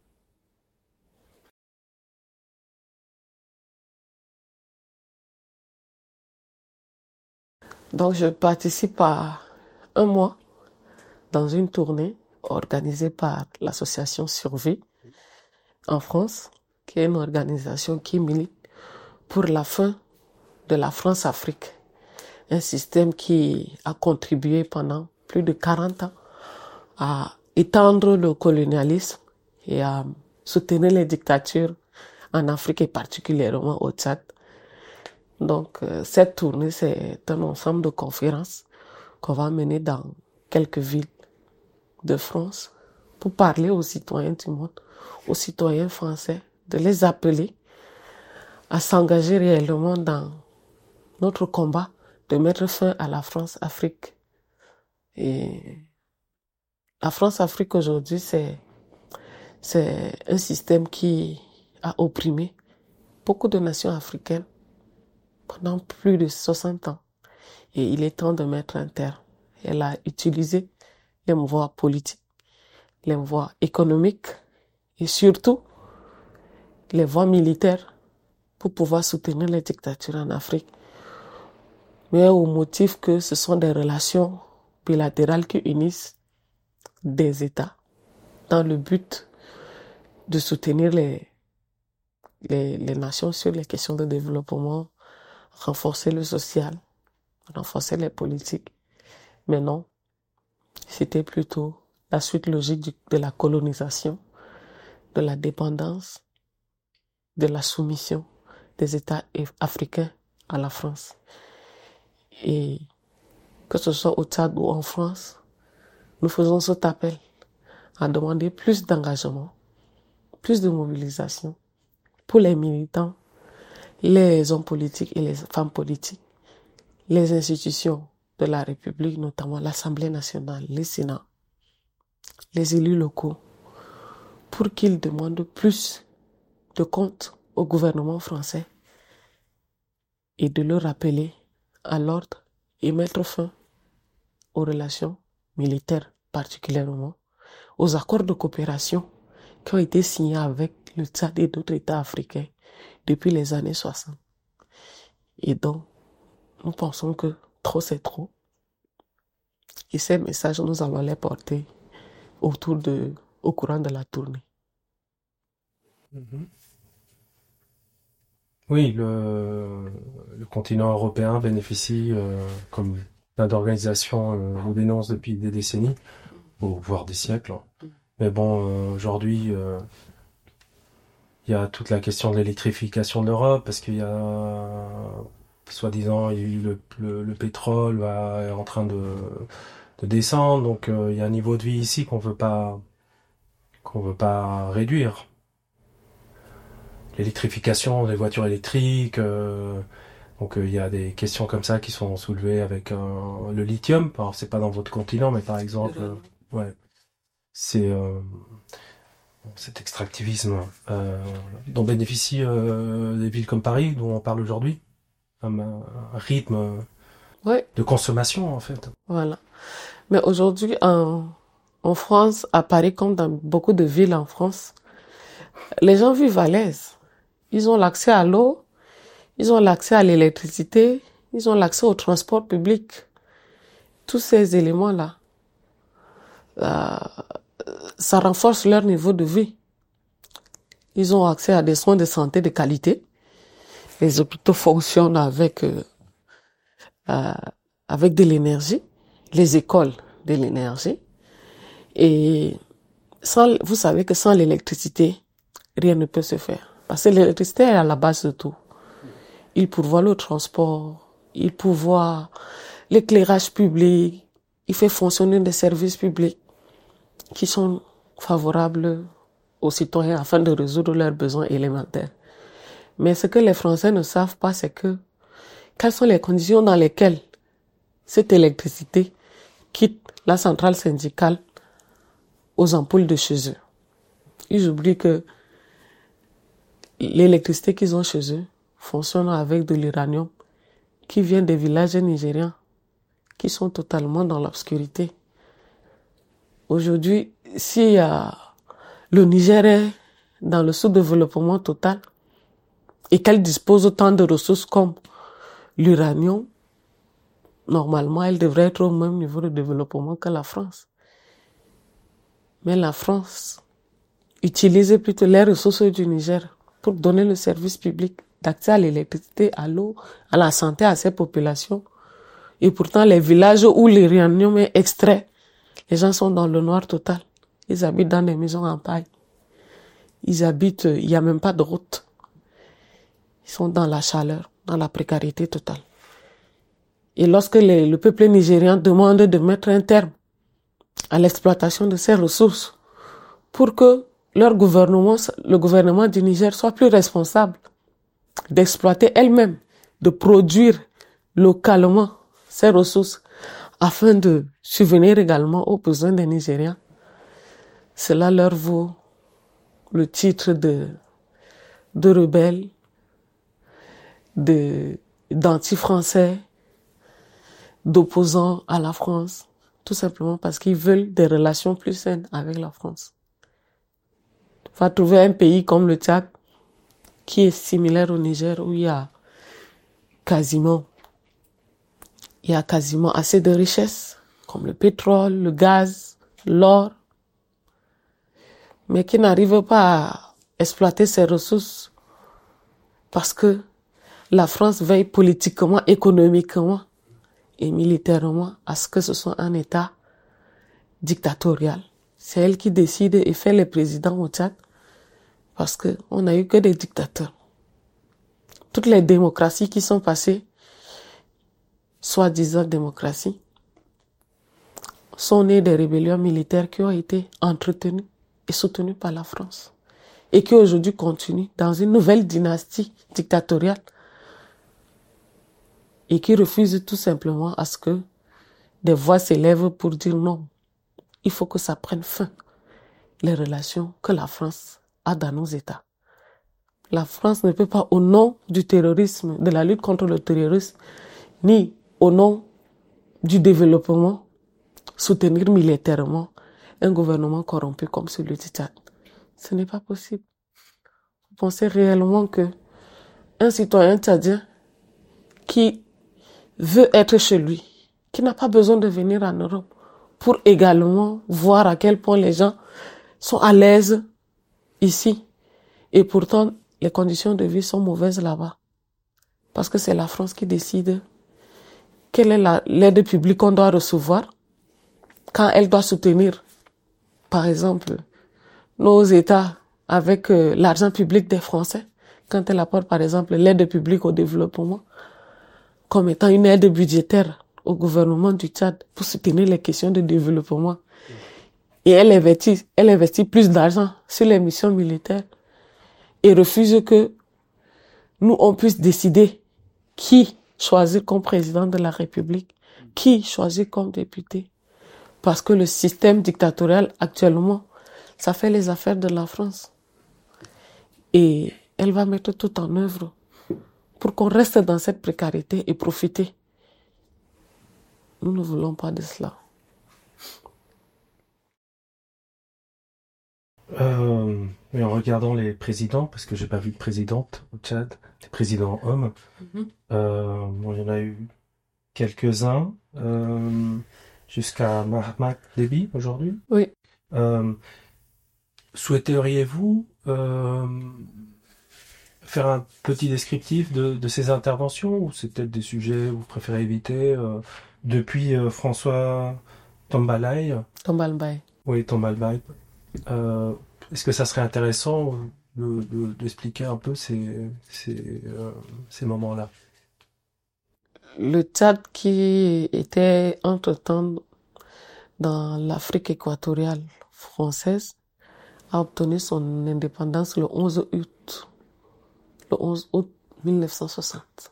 Donc, je participe à un mois dans une tournée organisée par l'association Survie en France, qui est une organisation qui milite pour la fin de la France-Afrique. Un système qui a contribué pendant plus de 40 ans à étendre le colonialisme et à soutenir les dictatures en Afrique et particulièrement au Tchad. Donc, cette tournée, c'est un ensemble de conférences qu'on va mener dans quelques villes de France pour parler aux citoyens du monde, aux citoyens français, de les appeler à s'engager réellement dans notre combat de mettre fin à la France-Afrique. Et la France-Afrique aujourd'hui, c'est un système qui a opprimé beaucoup de nations africaines pendant plus de 60 ans. Et il est temps de mettre un terme. Elle a utilisé les voies politiques, les voies économiques et surtout les voies militaires pour pouvoir soutenir les dictatures en Afrique. Mais au motif que ce sont des relations bilatérales qui unissent des États dans le but de soutenir les nations sur les questions de développement, renforcer le social, renforcer les politiques. Mais non, c'était plutôt la suite logique de la colonisation, de la dépendance, de la soumission des États africains à la France. Et que ce soit au Tchad ou en France, nous faisons cet appel à demander plus d'engagement, plus de mobilisation pour les militants, les hommes politiques et les femmes politiques, les institutions de la République, notamment l'Assemblée nationale, les Sénats, les élus locaux, pour qu'ils demandent plus de comptes au gouvernement français et de le rappeler à l'ordre et mettre fin aux relations militaires particulièrement, aux accords de coopération qui ont été signés avec le Tchad et d'autres États africains depuis les années 60. Et donc, nous pensons que trop c'est trop. Et ces messages, nous allons les porter au courant de la tournée. Oui, le continent européen bénéficie, comme plein d'organisations nous dénoncent depuis des décennies, voire des siècles. Mais bon, aujourd'hui, il y a toute la question de l'électrification de l'Europe, parce qu'il y a, soi-disant, il y a eu le pétrole est en train de descendre, donc il y a un niveau de vie ici qu'on veut pas réduire. L'électrification des voitures électriques, donc il y a des questions comme ça qui sont soulevées avec le lithium. Alors c'est pas dans votre continent, mais par exemple, ouais, c'est cet extractivisme dont bénéficient des villes comme Paris, dont on parle aujourd'hui, un rythme de consommation en fait. Voilà. Mais aujourd'hui, en France, à Paris, comme dans beaucoup de villes en France, les gens vivent à l'aise. Ils ont l'accès à l'eau, ils ont l'accès à l'électricité, ils ont l'accès au transport public. Tous ces éléments-là, ça renforce leur niveau de vie. Ils ont accès à des soins de santé de qualité. Les hôpitaux fonctionnent avec de l'énergie. Les écoles de l'énergie. Et vous savez que sans l'électricité, rien ne peut se faire. Parce que l'électricité est à la base de tout. Il pourvoit le transport, il pourvoit l'éclairage public, il fait fonctionner des services publics qui sont favorables aux citoyens afin de résoudre leurs besoins élémentaires. Mais ce que les Français ne savent pas, c'est quelles sont les conditions dans lesquelles cette électricité quitte la centrale syndicale aux ampoules de chez eux. Ils oublient que l'électricité qu'ils ont chez eux fonctionne avec de l'uranium qui vient des villages nigériens qui sont totalement dans l'obscurité. Aujourd'hui, si le Niger est dans le sous-développement total et qu'elle dispose autant de ressources comme l'uranium, normalement, elle devrait être au même niveau de développement que la France. Mais la France utilise plutôt les ressources du Niger pour donner le service public d'accès à l'électricité, à l'eau, à la santé à ses populations. Et pourtant, les villages où l'uranium est extrait, les gens sont dans le noir total. Ils habitent dans des maisons en paille. Il n'y a même pas de route. Ils sont dans la chaleur, dans la précarité totale. Et lorsque le peuple nigérien demande de mettre un terme à l'exploitation de ces ressources pour que le gouvernement du Niger soit plus responsable d'exploiter elle-même, de produire localement ces ressources afin de subvenir également aux besoins des Nigériens, cela leur vaut le titre de rebelles, d'anti-français, d'opposants à la France, tout simplement parce qu'ils veulent des relations plus saines avec la France. On va trouver un pays comme le Tchad, qui est similaire au Niger, où il y a quasiment assez de richesses, comme le pétrole, le gaz, l'or, mais qui n'arrive pas à exploiter ces ressources parce que la France veille politiquement, économiquement et militairement à ce que ce soit un État dictatorial. C'est elle qui décide et fait les présidents au Tchad parce qu'on n'a eu que des dictateurs. Toutes les démocraties qui sont passées, soi-disant démocraties, sont nées des rébellions militaires qui ont été entretenues et soutenues par la France et qui aujourd'hui continuent dans une nouvelle dynastie dictatoriale et qui refusent tout simplement à ce que des voix s'élèvent pour dire non. Il faut que ça prenne fin, les relations que la France a dans nos États. La France ne peut pas, au nom du terrorisme, de la lutte contre le terrorisme, ni au nom du développement, soutenir militairement un gouvernement corrompu comme celui du Tchad. Ce n'est pas possible. Vous pensez réellement que un citoyen tchadien qui veut être chez lui, qui n'a pas besoin de venir en Europe pour également voir à quel point les gens sont à l'aise ici et pourtant les conditions de vie sont mauvaises là-bas parce que c'est la France qui décide quelle est l'aide publique qu'on doit recevoir quand elle doit soutenir par exemple nos États avec l'argent public des Français quand elle apporte par exemple l'aide publique au développement comme étant une aide budgétaire au gouvernement du Tchad pour soutenir les questions de développement. Et elle investit plus d'argent sur les missions militaires et refuse que nous, on puisse décider qui choisir comme président de la République, qui choisir comme député. Parce que le système dictatorial actuellement, ça fait les affaires de la France. Et elle va mettre tout en œuvre pour qu'on reste dans cette précarité et profiter. Nous ne voulons pas de cela. Mais en regardant les présidents, parce que j'ai pas vu de présidente au Tchad, des présidents hommes, bon, il y en a eu quelques-uns, jusqu'à Mahatma Déby aujourd'hui. Oui. Souhaiteriez-vous faire un petit descriptif de ces interventions ou c'est peut-être des sujets que vous préférez éviter depuis François Tombalbaye? Tombalbaye. Oui, Tombalbaye. Euh, Est-ce que ça serait intéressant d'expliquer un peu ces moments-là? Le Tchad qui était entre-temps dans l'Afrique équatoriale française a obtenu son indépendance le 11 août 1960.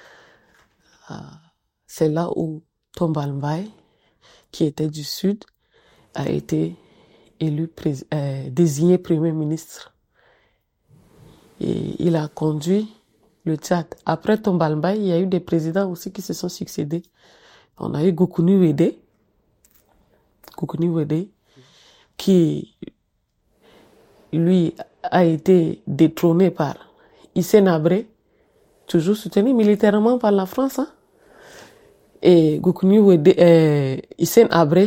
C'est là où Tombalbaye, qui était du Sud, a été désigné Premier ministre. Et il a conduit le Tchad. Après Tombalbaye, il y a eu des présidents aussi qui se sont succédés. On a eu Goukouni Ouédé, qui, lui, a été détrôné par Hissène Habré, toujours soutenu militairement par la France. Et Goukouni Ouédé, Hissène Habré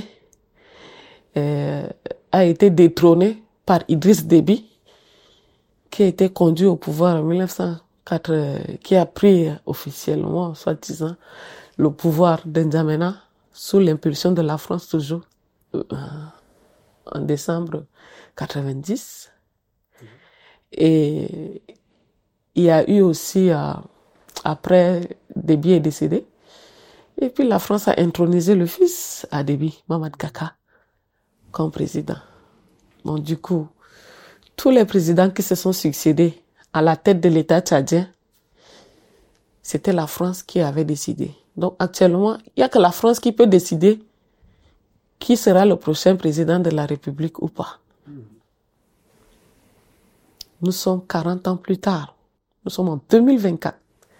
a été détrôné par Idriss Déby, qui a été conduit au pouvoir en 1904, qui a pris officiellement, soi-disant, le pouvoir d'N'Djamena sous l'impulsion de la France toujours en décembre 90. Et il y a eu aussi, après Déby est décédé, et puis la France a intronisé le fils à Déby, Mamad Kaka, comme président. Donc du coup, tous les présidents qui se sont succédés à la tête de l'État tchadien, c'était la France qui avait décidé. Donc actuellement, il n'y a que la France qui peut décider qui sera le prochain président de la République ou pas. Nous sommes 40 ans plus tard. Nous sommes en 2024.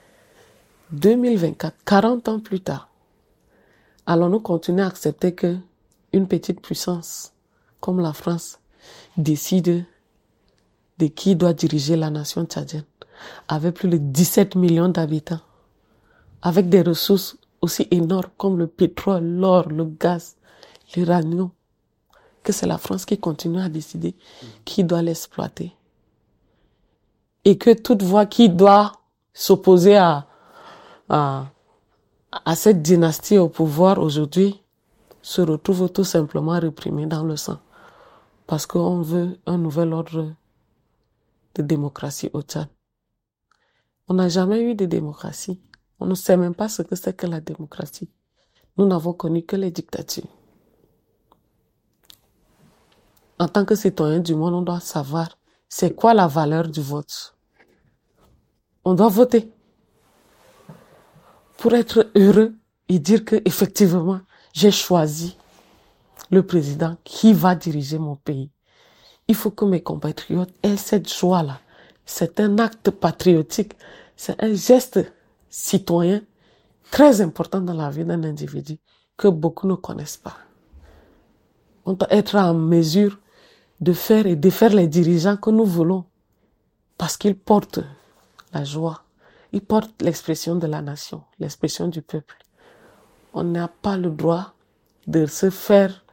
40 ans plus tard. Allons-nous continuer à accepter que une petite puissance comme la France décide de qui doit diriger la nation tchadienne, avec plus de 17 millions d'habitants, avec des ressources aussi énormes comme le pétrole, l'or, le gaz, l'uranium, que c'est la France qui continue à décider qui doit l'exploiter. Et que toute voix qui doit s'opposer à cette dynastie au pouvoir aujourd'hui se retrouve tout simplement réprimée dans le sang. Parce qu'on veut un nouvel ordre de démocratie au Tchad. On n'a jamais eu de démocratie. On ne sait même pas ce que c'est que la démocratie. Nous n'avons connu que les dictatures. En tant que citoyen du monde, on doit savoir c'est quoi la valeur du vote. On doit voter pour être heureux et dire que effectivement, j'ai choisi le président qui va diriger mon pays. Il faut que mes compatriotes aient cette joie-là. C'est un acte patriotique. C'est un geste citoyen très important dans la vie d'un individu que beaucoup ne connaissent pas. On doit être en mesure de faire et défaire les dirigeants que nous voulons parce qu'ils portent la joie. Ils portent l'expression de la nation, l'expression du peuple. On n'a pas le droit de se faire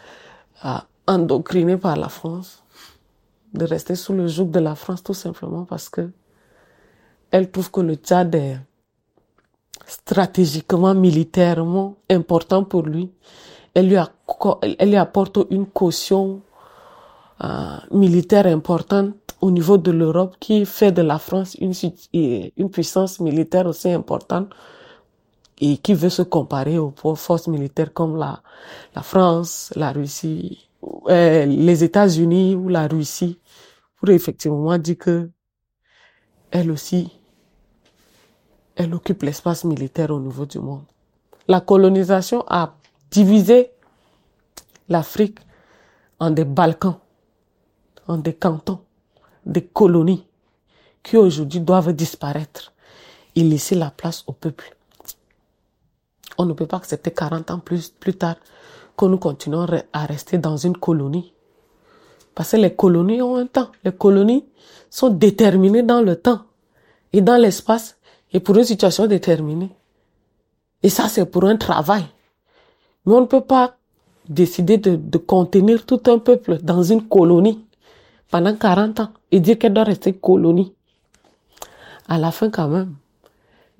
endocriner par la France, de rester sous le joug de la France tout simplement parce que elle trouve que le Tchad est stratégiquement, militairement important pour lui. Elle lui apporte une caution militaire importante au niveau de l'Europe qui fait de la France une puissance militaire aussi importante et qui veut se comparer aux forces militaires comme la France, la Russie, les États-Unis ou la Russie, pour effectivement dire que elle aussi, elle occupe l'espace militaire au niveau du monde. La colonisation a divisé l'Afrique en des Balkans, en des cantons, des colonies qui aujourd'hui doivent disparaître et laisser la place au peuple. On ne peut pas accepter 40 ans plus tard que nous continuons à rester dans une colonie. Parce que les colonies ont un temps. Les colonies sont déterminées dans le temps et dans l'espace et pour une situation déterminée. Et ça, c'est pour un travail. Mais on ne peut pas décider de contenir tout un peuple dans une colonie pendant 40 ans et dire qu'elle doit rester colonie. À la fin, quand même,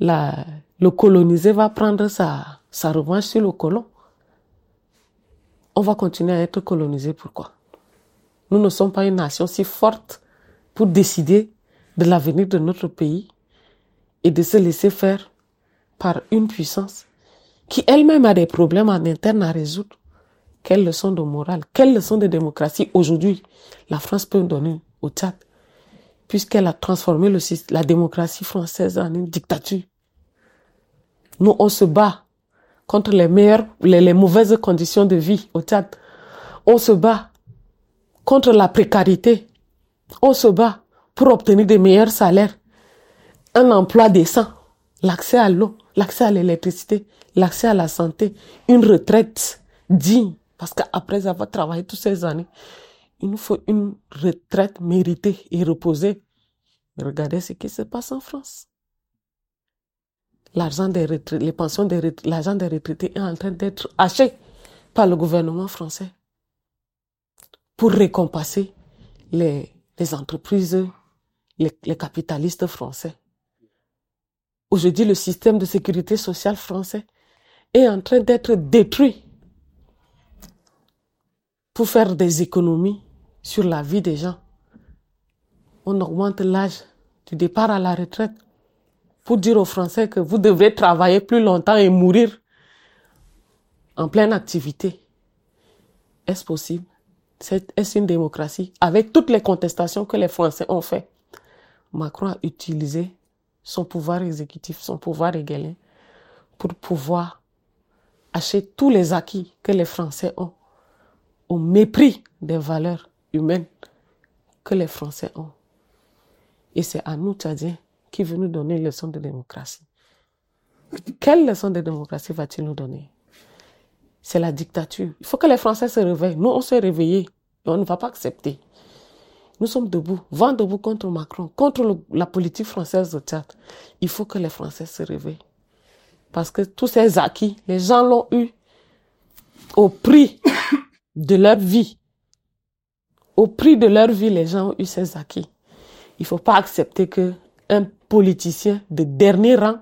le colonisé va prendre sa revanche sur le colon. on va continuer à être colonisé. Pourquoi? Nous ne sommes pas une nation si forte pour décider de l'avenir de notre pays et de se laisser faire par une puissance qui elle-même a des problèmes en interne à résoudre. Quelles leçons de morale, quelles leçons de démocratie aujourd'hui la France peut donner au Tchad, puisqu'elle a transformé la démocratie française en une dictature. Nous, on se bat contre les mauvaises conditions de vie au Tchad. On se bat contre la précarité. On se bat pour obtenir des meilleurs salaires, un emploi décent, l'accès à l'eau, l'accès à l'électricité, l'accès à la santé, une retraite digne. Parce qu'après avoir travaillé toutes ces années, il nous faut une retraite méritée et reposée. Regardez ce qui se passe en France. L'argent des retraités, les pensions l'argent des retraités est en train d'être haché par le gouvernement français pour récompenser les entreprises, les capitalistes français. Aujourd'hui, le système de sécurité sociale français est en train d'être détruit pour faire des économies sur la vie des gens. On augmente l'âge du départ à la retraite pour dire aux Français que vous devrez travailler plus longtemps et mourir en pleine activité. Est-ce possible? Est-ce une démocratie? Avec toutes les contestations que les Français ont fait, Macron a utilisé son pouvoir exécutif, son pouvoir régalien, pour pouvoir acheter tous les acquis que les Français ont, au mépris des valeurs humaines que les Français ont. Et c'est à nous, Tchadiens, qui veut nous donner une leçon de démocratie. Quelle leçon de démocratie va-t-il nous donner? C'est la dictature. Il faut que les Français se réveillent. Nous, on s'est réveillés et on ne va pas accepter. Nous sommes debout, vent debout contre Macron, contre la politique française au Tchad. Il faut que les Français se réveillent. Parce que tous ces acquis, les gens l'ont eu au prix de leur vie. Au prix de leur vie, les gens ont eu ces acquis. Il ne faut pas accepter qu'un politicien de dernier rang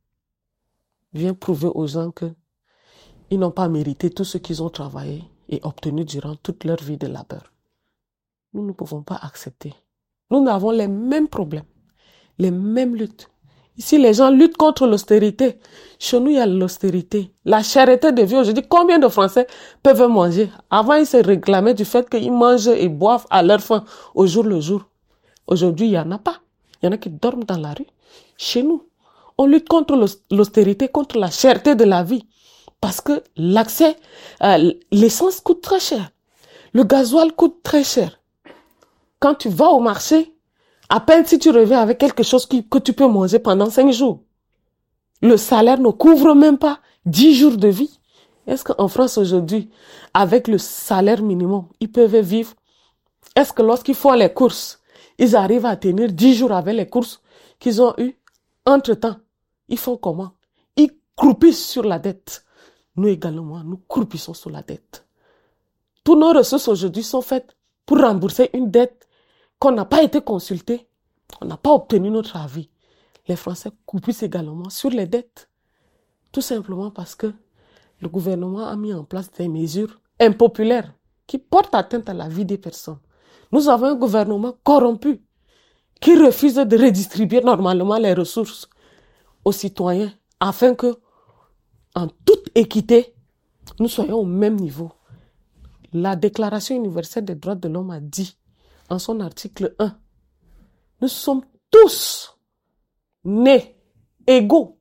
vienne prouver aux gens qu'ils n'ont pas mérité tout ce qu'ils ont travaillé et obtenu durant toute leur vie de labeur. Nous ne pouvons pas accepter. Nous avons les mêmes problèmes, les mêmes luttes. Ici, les gens luttent contre l'austérité. Chez nous, il y a l'austérité. La cherté de vie. Aujourd'hui, combien de Français peuvent manger? Avant, ils se réclamaient du fait qu'ils mangent et boivent à leur faim, au jour le jour. Aujourd'hui, il n'y en a pas. Il y en a qui dorment dans la rue. Chez nous, on lutte contre l'austérité, contre la cherté de la vie. Parce que l'accès, l'essence coûte très cher. Le gasoil coûte très cher. Quand tu vas au marché, à peine si tu reviens avec quelque chose que tu peux manger pendant 5 jours. Le salaire ne couvre même pas 10 jours de vie. Est-ce qu'en France aujourd'hui, avec le salaire minimum, ils peuvent vivre? Est-ce que lorsqu'ils font les courses, ils arrivent à tenir 10 jours avec les courses qu'ils ont eues? Entre-temps, ils font comment? Ils croupissent sur la dette. Nous également, nous croupissons sur la dette. Toutes nos ressources aujourd'hui sont faites pour rembourser une dette qu'on n'a pas été consulté, on n'a pas obtenu notre avis. Les Français croupissent également sur les dettes. Tout simplement parce que le gouvernement a mis en place des mesures impopulaires qui portent atteinte à la vie des personnes. Nous avons un gouvernement corrompu qui refuse de redistribuer normalement les ressources aux citoyens afin que, en toute équité, nous soyons au même niveau. La Déclaration universelle des droits de l'homme a dit, en son article 1, nous sommes tous nés égaux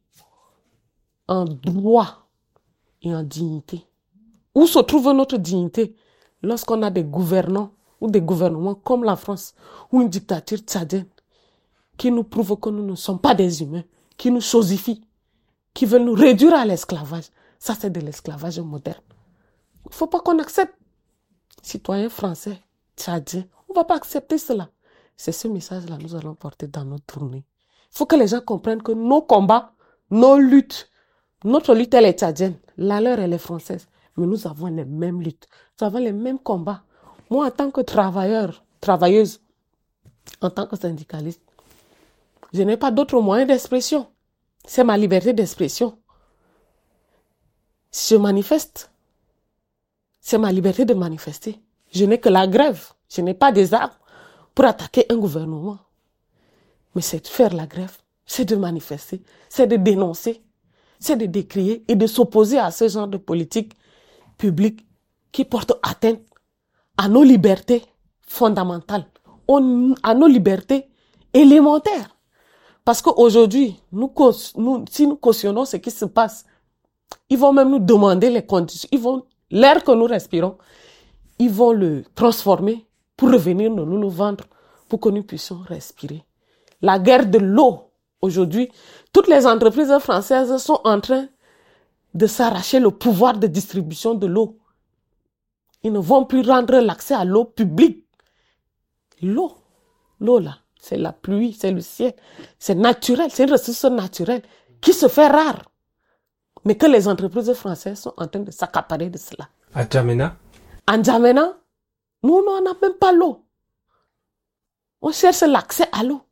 en droit et en dignité. Où se trouve notre dignité lorsqu'on a des gouvernants ou des gouvernements comme la France ou une dictature tchadienne qui nous prouvent que nous ne sommes pas des humains, qui nous chosifient, qui veulent nous réduire à l'esclavage. Ça, c'est de l'esclavage moderne. Il ne faut pas qu'on accepte. Citoyens français, tchadiens, on ne va pas accepter cela. C'est ce message-là que nous allons porter dans notre tournée. Il faut que les gens comprennent que nos combats, nos luttes, notre lutte, elle est tchadienne. La leur, elle est française. Mais nous avons les mêmes luttes. Nous avons les mêmes combats. Moi, en tant que travailleuse, en tant que syndicaliste, je n'ai pas d'autre moyen d'expression. C'est ma liberté d'expression. Si je manifeste, C'est ma liberté de manifester. Je n'ai que la grève. Je n'ai pas des armes pour attaquer un gouvernement. Mais c'est de faire la grève, c'est de manifester, c'est de dénoncer, c'est de décrier et de s'opposer à ce genre de politique publique qui porte atteinte à nos libertés fondamentales, à nos libertés élémentaires. Parce qu'aujourd'hui, si nous cautionnons ce qui se passe, ils vont même nous demander les conditions, l'air que nous respirons, ils vont le transformer pour revenir nous le vendre, pour que nous puissions respirer. La guerre de l'eau, aujourd'hui, toutes les entreprises françaises sont en train de s'arracher le pouvoir de distribution de l'eau. Ils ne vont plus rendre l'accès à l'eau publique. L'eau là, c'est la pluie, c'est le ciel, c'est naturel, c'est une ressource naturelle qui se fait rare. Mais que les entreprises françaises sont en train de s'accaparer de cela. À N'Djamena? À N'Djamena, nous, on n'a même pas l'eau. On cherche l'accès à l'eau.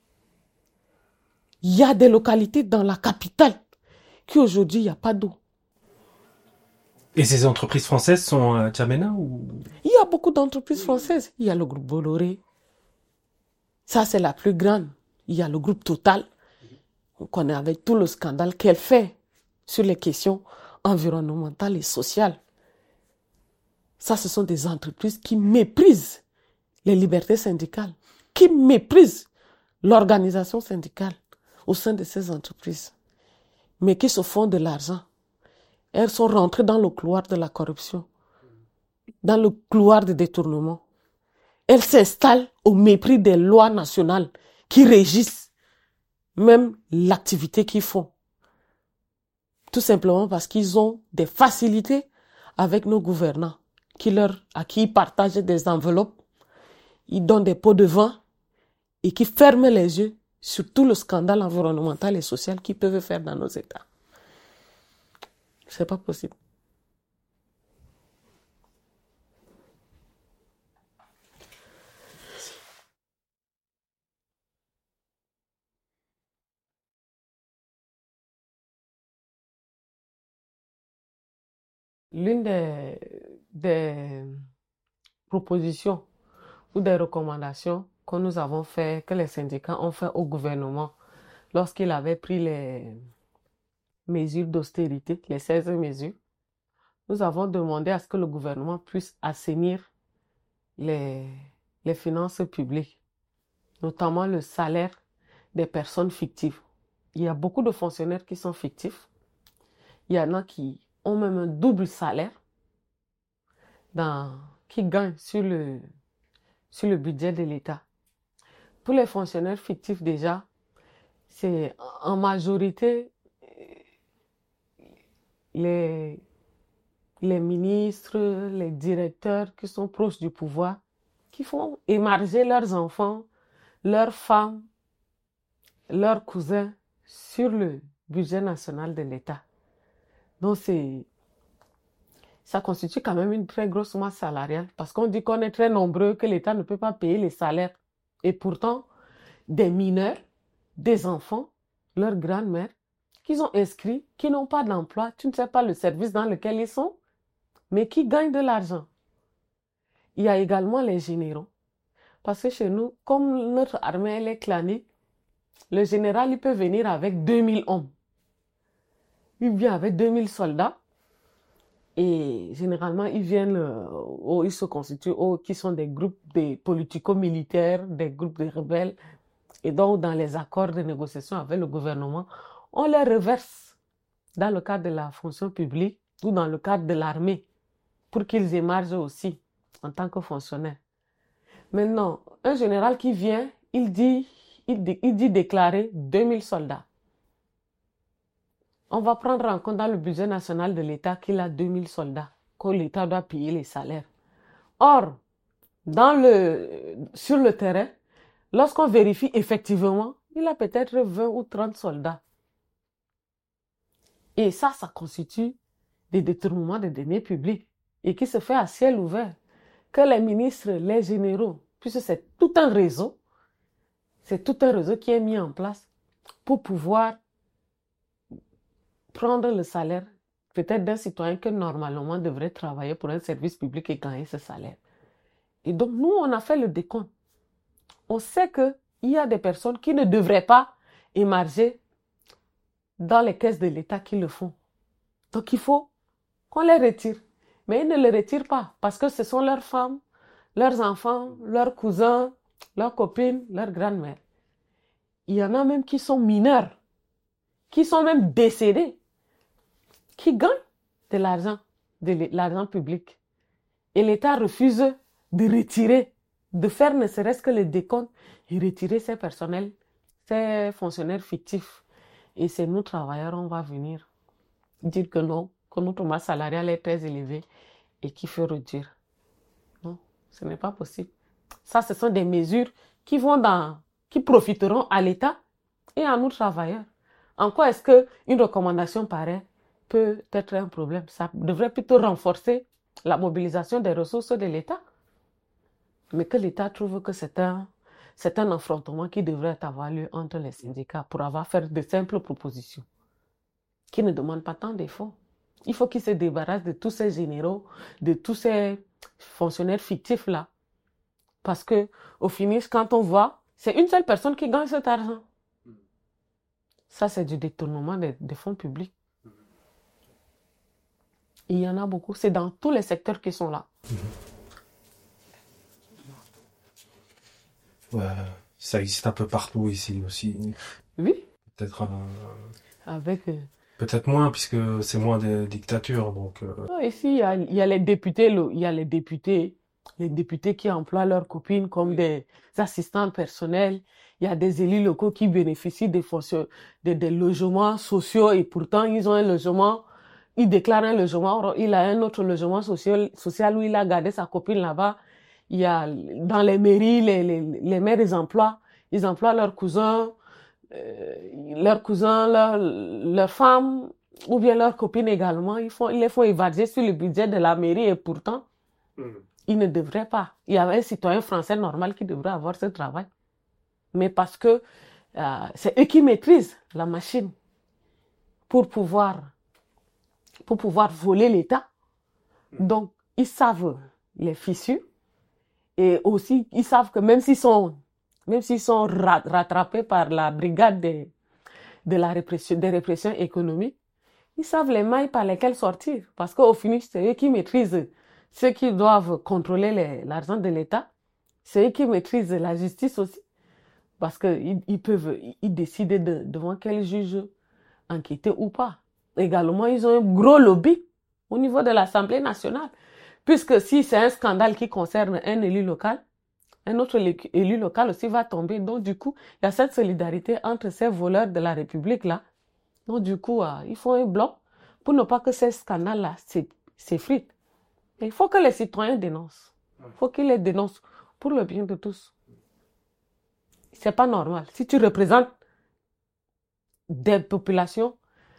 Il y a des localités dans la capitale qui aujourd'hui, il n'y a pas d'eau. Et ces entreprises françaises sont à N'Djamena ou? Il y a beaucoup d'entreprises françaises. Il y a le groupe Bolloré. Ça, c'est la plus grande. Il y a le groupe Total. On connaît avec tout le scandale qu'elle fait sur les questions environnementales et sociales. Ça, ce sont des entreprises qui méprisent les libertés syndicales, qui méprisent l'organisation syndicale au sein de ces entreprises, mais qui se font de l'argent. Elles sont rentrées dans le couloir de la corruption, dans le couloir de détournement. Elles s'installent au mépris des lois nationales qui régissent même l'activité qu'ils font. Tout simplement parce qu'ils ont des facilités avec nos gouvernants, à qui ils partagent des enveloppes, ils donnent des pots de vin et qui ferment les yeux sur tout le scandale environnemental et social qu'ils peuvent faire dans nos États. C'est pas possible. L'une des propositions ou des recommandations que nous avons fait, que les syndicats ont fait au gouvernement lorsqu'il avait pris les mesures d'austérité, les 16 mesures, nous avons demandé à ce que le gouvernement puisse assainir les finances publiques, notamment le salaire des personnes fictives. Il y a beaucoup de fonctionnaires qui sont fictifs. Il y en a qui ont même un double salaire, qui gagnent sur le budget de l'État. Pour les fonctionnaires fictifs déjà, c'est en majorité les ministres, les directeurs qui sont proches du pouvoir, qui font émarger leurs enfants, leurs femmes, leurs cousins sur le budget national de l'État. Donc ça constitue quand même une très grosse masse salariale parce qu'on dit qu'on est très nombreux, que l'État ne peut pas payer les salaires. Et pourtant, des mineurs, des enfants, leurs grand-mères, qu'ils ont inscrits, qui n'ont pas d'emploi, tu ne sais pas le service dans lequel ils sont, mais qui gagnent de l'argent. Il y a également les généraux. Parce que chez nous, comme notre armée elle est clanique, le général il peut venir avec 2000 hommes. Il vient avec 2000 soldats. Et généralement, ils se constituent, qui sont des groupes de politico-militaires, des groupes de rebelles. Et donc, dans les accords de négociation avec le gouvernement, on les reverse dans le cadre de la fonction publique ou dans le cadre de l'armée pour qu'ils émargent aussi en tant que fonctionnaires. Maintenant, un général qui vient, il dit déclarer 2000 soldats. On va prendre en compte dans le budget national de l'État qu'il a 2000 soldats, que l'État doit payer les salaires. Or, sur le terrain, lorsqu'on vérifie effectivement, il a peut-être 20 ou 30 soldats. Et ça constitue des détournements de deniers publics et qui se fait à ciel ouvert. Que les ministres, les généraux, puisque c'est tout un réseau qui est mis en place pour pouvoir prendre le salaire peut-être d'un citoyen que normalement devrait travailler pour un service public et gagner ce salaire. Et donc, nous, on a fait le décompte. On sait qu'il y a des personnes qui ne devraient pas émarger dans les caisses de l'État qui le font. Donc, il faut qu'on les retire. Mais ils ne les retirent pas parce que ce sont leurs femmes, leurs enfants, leurs cousins, leurs copines, leurs grand-mères. Il y en a même qui sont mineurs, qui sont même décédés, qui gagnent de l'argent public. Et l'État refuse de retirer, de faire ne serait-ce que le décompte et retirer ces personnels, ces fonctionnaires fictifs. Et c'est nous, travailleurs, on va venir dire que non, que notre masse salariale est très élevée et qu'il faut réduire. Non, ce n'est pas possible. Ça, ce sont des mesures qui profiteront à l'État et à nous, travailleurs. En quoi est-ce qu'une recommandation pareille peut être un problème? Ça devrait plutôt renforcer la mobilisation des ressources de l'État. Mais que l'État trouve que c'est un affrontement qui devrait avoir lieu entre les syndicats pour avoir fait de simples propositions qui ne demandent pas tant d'efforts. Il faut qu'ils se débarrassent de tous ces généraux, de tous ces fonctionnaires fictifs-là. Parce que, au finish, quand on voit, c'est une seule personne qui gagne cet argent. Ça, c'est du détournement des fonds publics. Il y en a beaucoup. C'est dans tous les secteurs qui sont là. Ouais, ça existe un peu partout ici aussi. Oui. Peut-être Peut-être moins, puisque c'est moins des dictatures. Donc, ici, il y a les députés, les députés qui emploient leurs copines comme des assistants personnels. Il y a des élus locaux qui bénéficient des logements sociaux et pourtant ils ont un logement, ils déclarent un logement, il a un autre logement social où il a gardé sa copine là-bas. Il y a dans les mairies, les maires ils emploient leurs cousins, leurs femmes ou bien leurs copines également. Ils les font évader sur le budget de la mairie et pourtant, ils ne devraient pas. Il y a un citoyen français normal qui devrait avoir ce travail. Mais parce que c'est eux qui maîtrisent la machine pour pouvoir voler l'État. Donc, ils savent les fichus et aussi, ils savent que même s'ils sont rattrapés par la brigade des répressions économiques, ils savent les mailles par lesquelles sortir. Parce qu'au finish, c'est eux qui maîtrisent ceux qui doivent contrôler l'argent de l'État. C'est eux qui maîtrisent la justice aussi. Parce qu'ils décident devant quel juge enquêter ou pas. Également, ils ont un gros lobby au niveau de l'Assemblée nationale. Puisque si c'est un scandale qui concerne un élu local, un autre élu local aussi va tomber. Donc, du coup, il y a cette solidarité entre ces voleurs de la République là. Donc, du coup, ils font un bloc pour ne pas que ces scandales-là s'effritent. Il faut que les citoyens dénoncent. Il faut qu'ils les dénoncent pour le bien de tous. C'est pas normal. Si tu représentes des populations,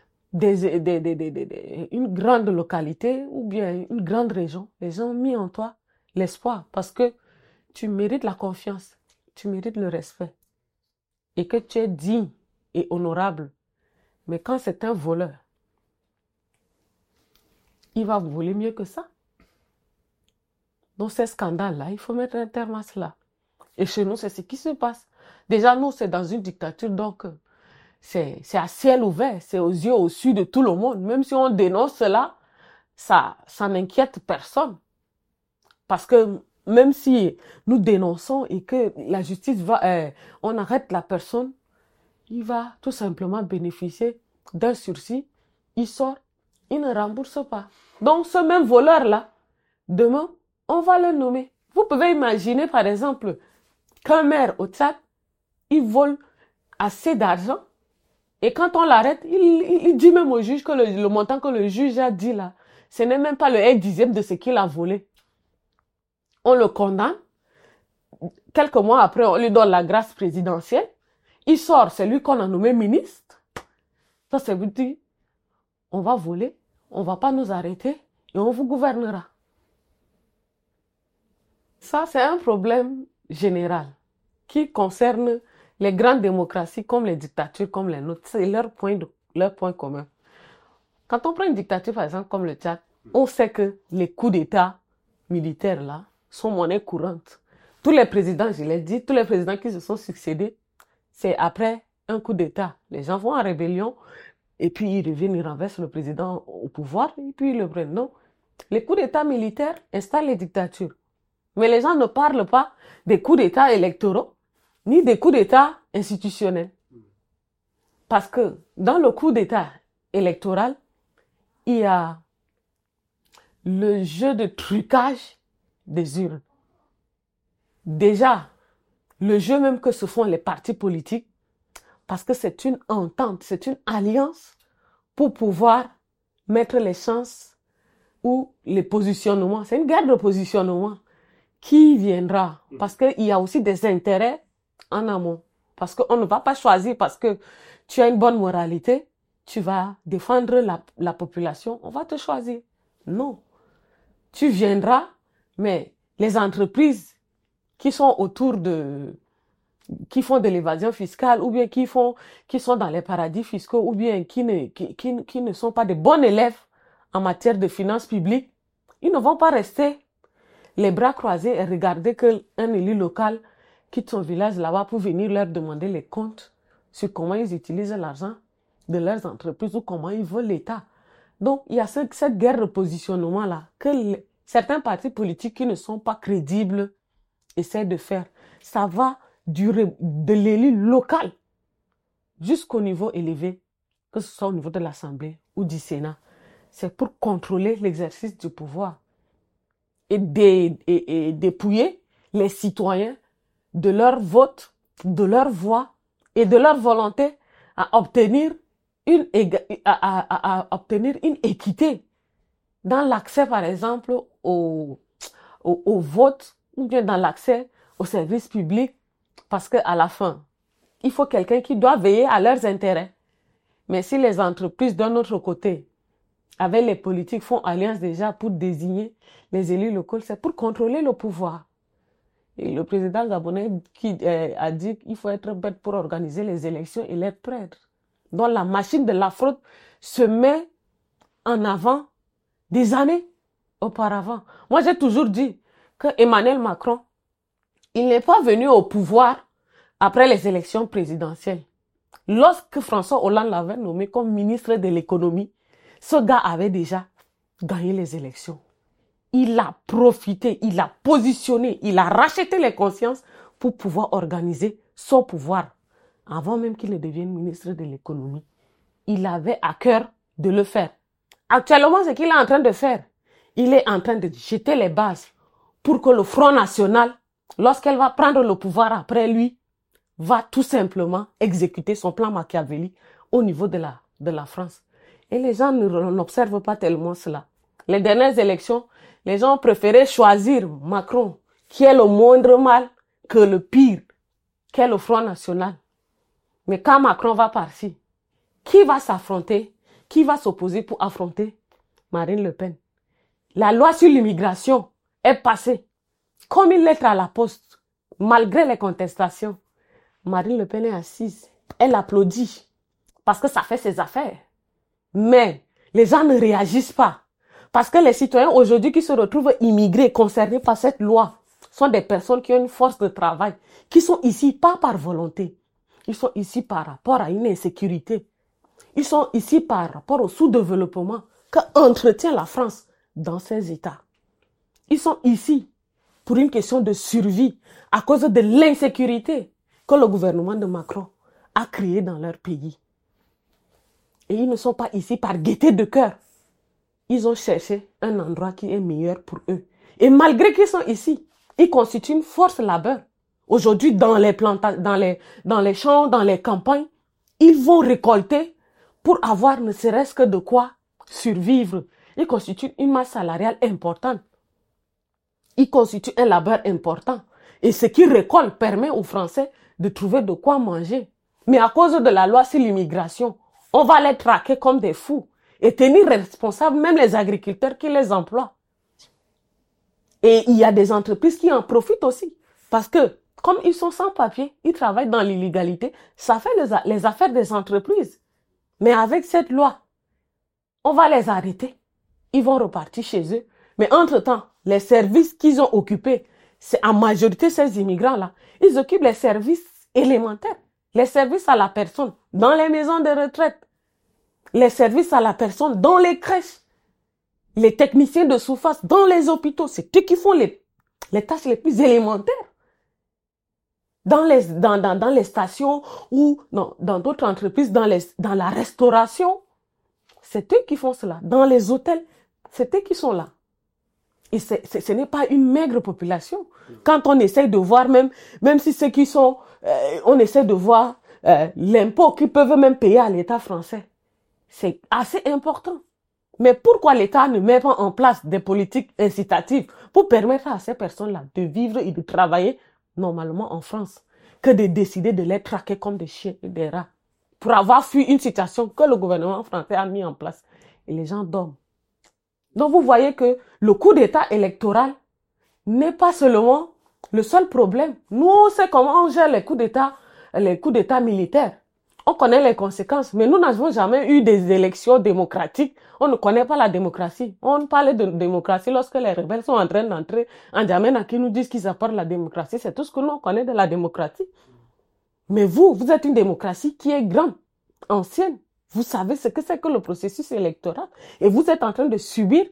une grande localité ou bien une grande région, les gens ont mis en toi l'espoir parce que tu mérites la confiance, tu mérites le respect et que tu es digne et honorable. Mais quand c'est un voleur, il va voler mieux que ça. Donc ces scandales-là, il faut mettre un terme à cela. Et chez nous, c'est ce qui se passe. Déjà, nous, c'est dans une dictature, donc c'est à ciel ouvert, c'est aux yeux au-dessus de tout le monde. Même si on dénonce cela, ça n'inquiète personne. Parce que même si nous dénonçons et que la justice on arrête la personne, il va tout simplement bénéficier d'un sursis, il sort, il ne rembourse pas. Donc ce même voleur-là, demain, on va le nommer. Vous pouvez imaginer par exemple qu'un maire au Tchad, il vole assez d'argent et quand on l'arrête, il dit même au juge que le montant que le juge a dit là, ce n'est même pas le 1/10 de ce qu'il a volé. On le condamne. Quelques mois après, on lui donne la grâce présidentielle. Il sort, c'est lui qu'on a nommé ministre. Ça veut dire, on va voler, on ne va pas nous arrêter et on vous gouvernera. Ça, c'est un problème général qui concerne les grandes démocraties comme les dictatures comme les nôtres. C'est leur point commun. Quand on prend une dictature, par exemple, comme le Tchad, on sait que les coups d'État militaires, là, sont monnaie courante. Tous les présidents, je l'ai dit, tous les présidents qui se sont succédés, c'est après un coup d'État. Les gens vont en rébellion, et puis ils reviennent, ils renversent le président au pouvoir, et puis ils le prennent. Non. Les coups d'État militaires installent les dictatures. Mais les gens ne parlent pas des coups d'État électoraux, ni des coups d'État institutionnels. Parce que dans le coup d'État électoral, il y a le jeu de trucage des urnes. Déjà, le jeu même que se font les partis politiques, parce que c'est une entente, c'est une alliance pour pouvoir mettre les chances ou les positionnements. C'est une guerre de positionnement qui viendra, parce qu'il y a aussi des intérêts en amont. Parce qu'on ne va pas choisir parce que tu as une bonne moralité, tu vas défendre la population, on va te choisir. Non. Tu viendras, mais les entreprises qui sont autour qui font de l'évasion fiscale ou bien qui sont dans les paradis fiscaux ou bien qui ne sont pas de bons élèves en matière de finances publiques, ils ne vont pas rester les bras croisés et regarder qu'un élu local quitte son village là-bas pour venir leur demander les comptes sur comment ils utilisent l'argent de leurs entreprises ou comment ils volent l'État. Donc, il y a cette guerre de positionnement-là que certains partis politiques qui ne sont pas crédibles essaient de faire. Ça va durer de l'élu local jusqu'au niveau élevé, que ce soit au niveau de l'Assemblée ou du Sénat. C'est pour contrôler l'exercice du pouvoir et dépouiller les citoyens de leur vote, de leur voix et de leur volonté à obtenir une équité dans l'accès, par exemple, au vote ou bien dans l'accès aux services publics, parce qu'à la fin, il faut quelqu'un qui doit veiller à leurs intérêts. Mais si les entreprises d'un autre côté, avec les politiques, font alliance déjà pour désigner les élus locaux, c'est pour contrôler le pouvoir. Et le président gabonais qui a dit qu'il faut être bête pour organiser les élections et l'être prêtre. Donc la machine de la fraude se met en avant des années auparavant. Moi, j'ai toujours dit que Emmanuel Macron, il n'est pas venu au pouvoir après les élections présidentielles. Lorsque François Hollande l'avait nommé comme ministre de l'économie, ce gars avait déjà gagné les élections. Il a profité, il a positionné, il a racheté les consciences pour pouvoir organiser son pouvoir. Avant même qu'il ne devienne ministre de l'économie, il avait à cœur de le faire. Actuellement, ce qu'il est en train de faire, il est en train de jeter les bases pour que le Front National, lorsqu'elle va prendre le pouvoir après lui, va tout simplement exécuter son plan machiavélique au niveau de la France. Et les gens n'observent pas tellement cela. Les dernières élections, les gens ont préféré choisir Macron, qui est le moindre mal, que le pire, qui est le Front National. Mais quand Macron va partir, qui va s'affronter? Qui va s'opposer pour affronter Marine Le Pen? La loi sur l'immigration est passée comme une lettre à la poste, malgré les contestations. Marine Le Pen est assise, elle applaudit parce que ça fait ses affaires. Mais les gens ne réagissent pas parce que les citoyens aujourd'hui qui se retrouvent immigrés, concernés par cette loi, sont des personnes qui ont une force de travail, qui sont ici pas par volonté. Ils sont ici par rapport à une insécurité. Ils sont ici par rapport au sous-développement qu'entretient la France dans ses États. Ils sont ici pour une question de survie à cause de l'insécurité que le gouvernement de Macron a créée dans leur pays. Et ils ne sont pas ici par gaieté de cœur. Ils ont cherché un endroit qui est meilleur pour eux. Et malgré qu'ils sont ici, ils constituent une force labeur. Aujourd'hui, dans les champs, dans les campagnes, ils vont récolter pour avoir ne serait-ce que de quoi survivre. Ils constituent une masse salariale importante. Ils constituent un labeur important. Et ce qu'ils récoltent permet aux Français de trouver de quoi manger. Mais à cause de la loi sur l'immigration, on va les traquer comme des fous et tenir responsables même les agriculteurs qui les emploient. Et il y a des entreprises qui en profitent aussi. Parce que, comme ils sont sans papier, ils travaillent dans l'illégalité, ça fait les affaires des entreprises. Mais avec cette loi, on va les arrêter. Ils vont repartir chez eux. Mais entre-temps, les services qu'ils ont occupés, c'est en majorité ces immigrants-là. Ils occupent les services élémentaires, les services à la personne, dans les maisons de retraite, les services à la personne, dans les crèches, les techniciens de surface, dans les hôpitaux. C'est eux qui font les tâches les plus élémentaires. Dans les stations ou dans d'autres entreprises, dans la restauration, c'est eux qui font cela. Dans les hôtels, c'est eux qui sont là. Et ce n'est pas une maigre population. Quand on essaye de voir, même si ceux qui sont, on essaie de voir l'impôt qu'ils peuvent même payer à l'État français, c'est assez important. Mais pourquoi l'État ne met pas en place des politiques incitatives pour permettre à ces personnes-là de vivre et de travailler normalement en France, que de décider de les traquer comme des chiens et des rats pour avoir fui une situation que le gouvernement français a mis en place et les gens dorment. Donc vous voyez que le coup d'État électoral n'est pas seulement le seul problème. Nous, on sait comment on gère les coups d'État militaires. On connaît les conséquences, mais nous n'avons jamais eu des élections démocratiques. On ne connaît pas la démocratie. On parle de démocratie lorsque les rebelles sont en train d'entrer en Djamena qui nous disent qu'ils apportent la démocratie. C'est tout ce que nous connaît de la démocratie. Mais vous êtes une démocratie qui est grande, ancienne. Vous savez ce que c'est que le processus électoral. Et vous êtes en train de subir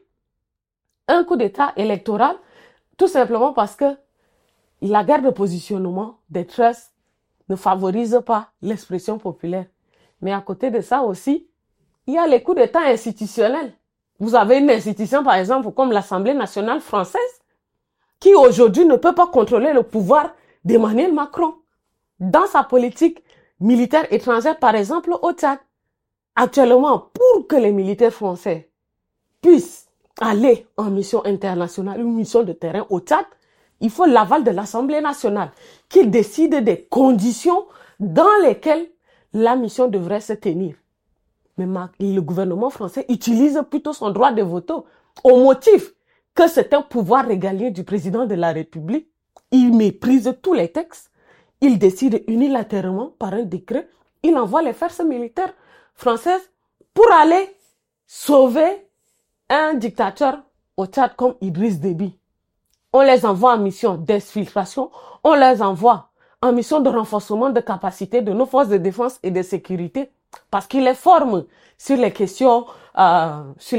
un coup d'État électoral tout simplement parce que la guerre de positionnement des trusts ne favorise pas l'expression populaire. Mais à côté de ça aussi, il y a les coups d'État institutionnels. Vous avez une institution, par exemple, comme l'Assemblée nationale française, qui aujourd'hui ne peut pas contrôler le pouvoir d'Emmanuel Macron dans sa politique militaire étrangère, par exemple au Tchad. Actuellement, pour que les militaires français puissent aller en mission internationale, une mission de terrain au Tchad, il faut l'aval de l'Assemblée nationale qui décide des conditions dans lesquelles la mission devrait se tenir. Mais le gouvernement français utilise plutôt son droit de veto au motif que c'est un pouvoir régalien du président de la République. Il méprise tous les textes. Il décide unilatéralement par un décret. Il envoie les forces militaires françaises pour aller sauver un dictateur au Tchad comme Idriss Déby. On les envoie en mission d'exfiltration, on les envoie en mission de renforcement de capacité de nos forces de défense et de sécurité parce qu'ils les forment sur les questions, sur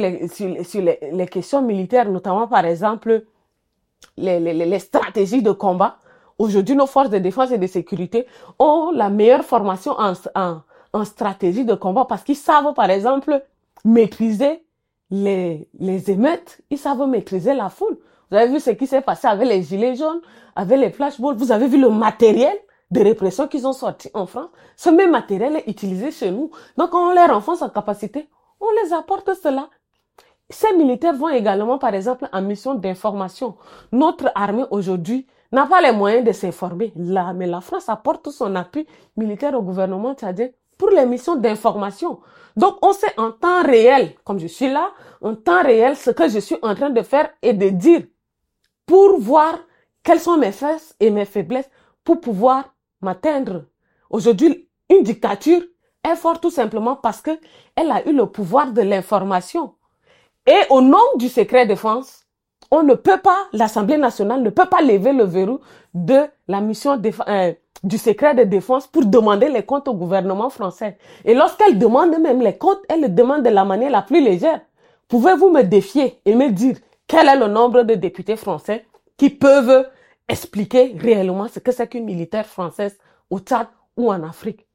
les questions militaires, notamment par exemple les stratégies de combat. Aujourd'hui, nos forces de défense et de sécurité ont la meilleure formation en stratégie de combat parce qu'ils savent par exemple maîtriser les émeutes, ils savent maîtriser la foule. Vous avez vu ce qui s'est passé avec les gilets jaunes, avec les flashballs. Vous avez vu le matériel de répression qu'ils ont sorti en France. Ce même matériel est utilisé chez nous. Donc, on les renforce en capacité. On les apporte cela. Ces militaires vont également, par exemple, en mission d'information. Notre armée aujourd'hui n'a pas les moyens de s'informer. Mais la France apporte son appui militaire au gouvernement tchadien pour les missions d'information. Donc, on sait en temps réel, comme je suis là, en temps réel, ce que je suis en train de faire et de dire pour voir quelles sont mes forces et mes faiblesses pour pouvoir m'atteindre. Aujourd'hui, une dictature est forte tout simplement parce que elle a eu le pouvoir de l'information. Et au nom du secret défense, on ne peut pas, l'Assemblée nationale ne peut pas lever le verrou de la mission du secret de défense pour demander les comptes au gouvernement français. Et lorsqu'elle demande même les comptes, elle le demande de la manière la plus légère. Pouvez-vous me défier et me dire quel est le nombre de députés français qui peuvent expliquer réellement ce que c'est qu'une militaire française au Tchad ou en Afrique?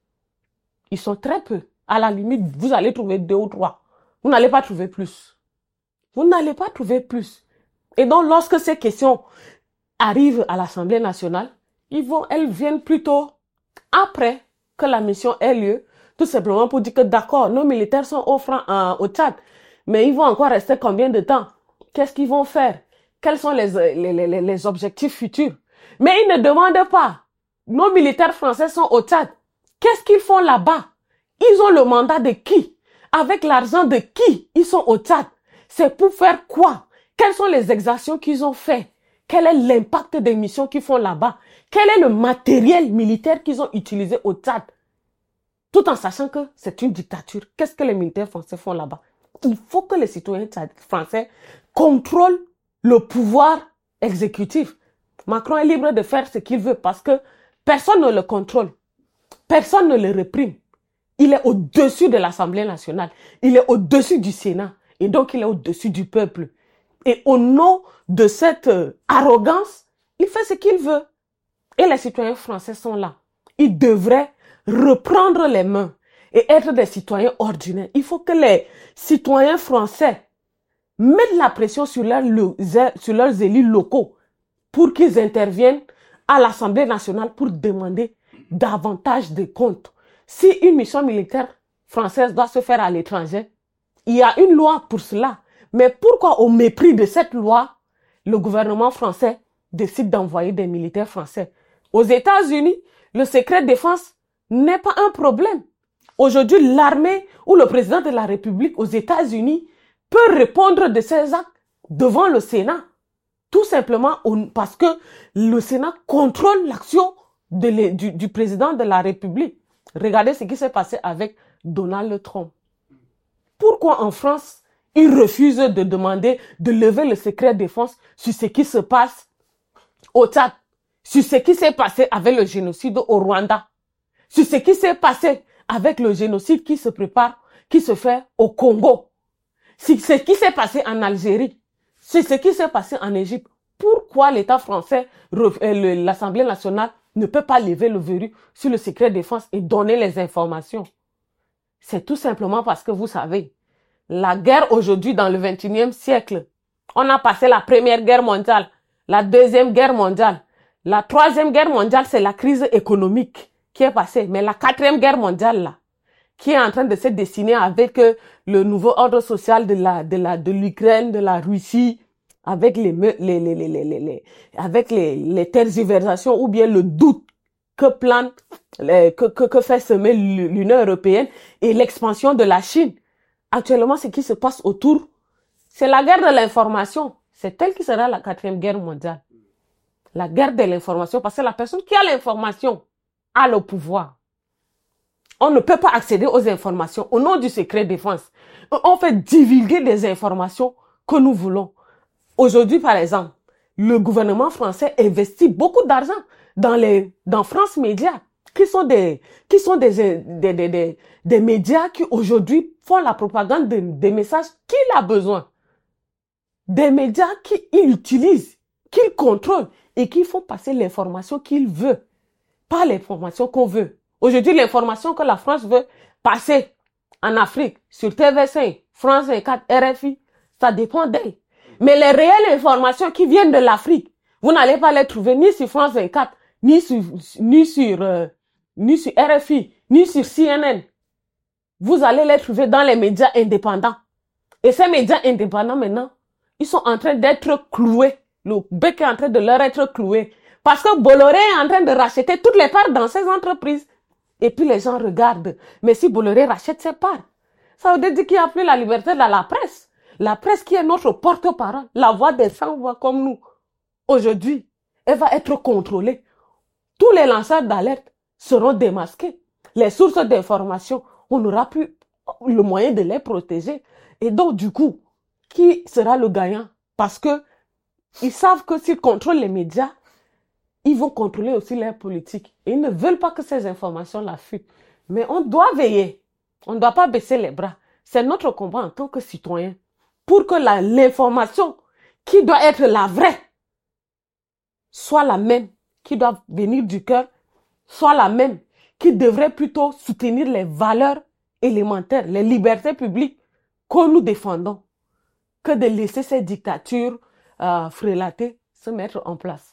Ils sont très peu. À la limite, vous allez trouver 2 ou 3. Vous n'allez pas trouver plus. Vous n'allez pas trouver plus. Et donc, lorsque ces questions arrivent à l'Assemblée nationale, elles viennent plutôt après que la mission ait lieu, tout simplement pour dire que d'accord, nos militaires sont au Tchad, mais ils vont encore rester combien de temps? Qu'est-ce qu'ils vont faire? Quels sont les objectifs futurs? Mais ils ne demandent pas. Nos militaires français sont au Tchad. Qu'est-ce qu'ils font là-bas? Ils ont le mandat de qui? Avec l'argent de qui ils sont au Tchad? C'est pour faire quoi? Quelles sont les exactions qu'ils ont fait? Quel est l'impact des missions qu'ils font là-bas? Quel est le matériel militaire qu'ils ont utilisé au Tchad? Tout en sachant que c'est une dictature. Qu'est-ce que les militaires français font là-bas? Il faut que les citoyens français contrôlent le pouvoir exécutif. Macron est libre de faire ce qu'il veut parce que personne ne le contrôle. Personne ne le réprime. Il est au-dessus de l'Assemblée nationale. Il est au-dessus du Sénat. Et donc, il est au-dessus du peuple. Et au nom de cette arrogance, il fait ce qu'il veut. Et les citoyens français sont là. Ils devraient reprendre les mains et être des citoyens ordinaires. Il faut que les citoyens français mettent la pression sur leurs élus locaux pour qu'ils interviennent à l'Assemblée nationale pour demander davantage de comptes. Si une mission militaire française doit se faire à l'étranger, il y a une loi pour cela. Mais pourquoi, au mépris de cette loi, le gouvernement français décide d'envoyer des militaires français? Aux États-Unis, le secret défense n'est pas un problème. Aujourd'hui, l'armée ou le président de la République aux États-Unis peut répondre de ses actes devant le Sénat. Tout simplement parce que le Sénat contrôle l'action du président de la République. Regardez ce qui s'est passé avec Donald Trump. Pourquoi en France, ils refusent de demander de lever le secret défense sur ce qui se passe au Tchad, sur ce qui s'est passé avec le génocide au Rwanda, sur ce qui s'est passé avec le génocide qui se prépare, qui se fait au Congo, sur ce qui s'est passé en Algérie, sur ce qui s'est passé en Égypte? Pourquoi l'État français, l'Assemblée nationale, ne peut pas lever le verrou sur le secret défense et donner les informations? C'est tout simplement parce que vous savez, la guerre aujourd'hui dans le 21e siècle, on a passé la Première Guerre mondiale, la Deuxième Guerre mondiale, la Troisième Guerre mondiale, c'est la crise économique qui est passée. Mais la Quatrième Guerre mondiale, là, qui est en train de se dessiner avec le nouveau ordre social de l'Ukraine, de la Russie, avec les tergiversations ou bien le doute que fait semer l'Union européenne et l'expansion de la Chine. Actuellement, ce qui se passe autour, c'est la guerre de l'information. C'est elle qui sera la Quatrième Guerre mondiale. La guerre de l'information, parce que la personne qui a l'information a le pouvoir. On ne peut pas accéder aux informations au nom du secret défense. On fait divulguer des informations que nous voulons. Aujourd'hui, par exemple, le gouvernement français investit beaucoup d'argent dans France Média, qui sont des médias qui aujourd'hui font la propagande des messages qu'il a besoin. Des médias qu'il utilise, qu'il contrôle et qui font passer l'information qu'il veut, pas l'information qu'on veut. Aujourd'hui, l'information que la France veut passer en Afrique, sur TV5, France 24, RFI, ça dépend d'elle. Mais les réelles informations qui viennent de l'Afrique, vous n'allez pas les trouver ni sur France 24, ni sur RFI, ni sur CNN. Vous allez les trouver dans les médias indépendants. Et ces médias indépendants, maintenant, ils sont en train d'être cloués. Le bec est en train de leur être cloué. Parce que Bolloré est en train de racheter toutes les parts dans ces entreprises. Et puis les gens regardent. Mais si Bolloré rachète ses parts, ça veut dire qu'il n'y a plus la liberté dans la presse. La presse qui est notre porte-parole, la voix des sans-voix comme nous. Aujourd'hui, elle va être contrôlée. Tous les lanceurs d'alerte seront démasqués. Les sources d'information, on n'aura plus le moyen de les protéger. Et donc, du coup, qui sera le gagnant? Parce que ils savent que s'ils contrôlent les médias, ils vont contrôler aussi leur politique. Et ils ne veulent pas que ces informations-là fuitent. Mais on doit veiller. On ne doit pas baisser les bras. C'est notre combat en tant que citoyen. Pour que l'information qui doit être la vraie soit la même, qui doit venir du cœur, soit la même, qui devrait plutôt soutenir les valeurs élémentaires, les libertés publiques que nous défendons, que de laisser ces dictatures frélatées se mettre en place.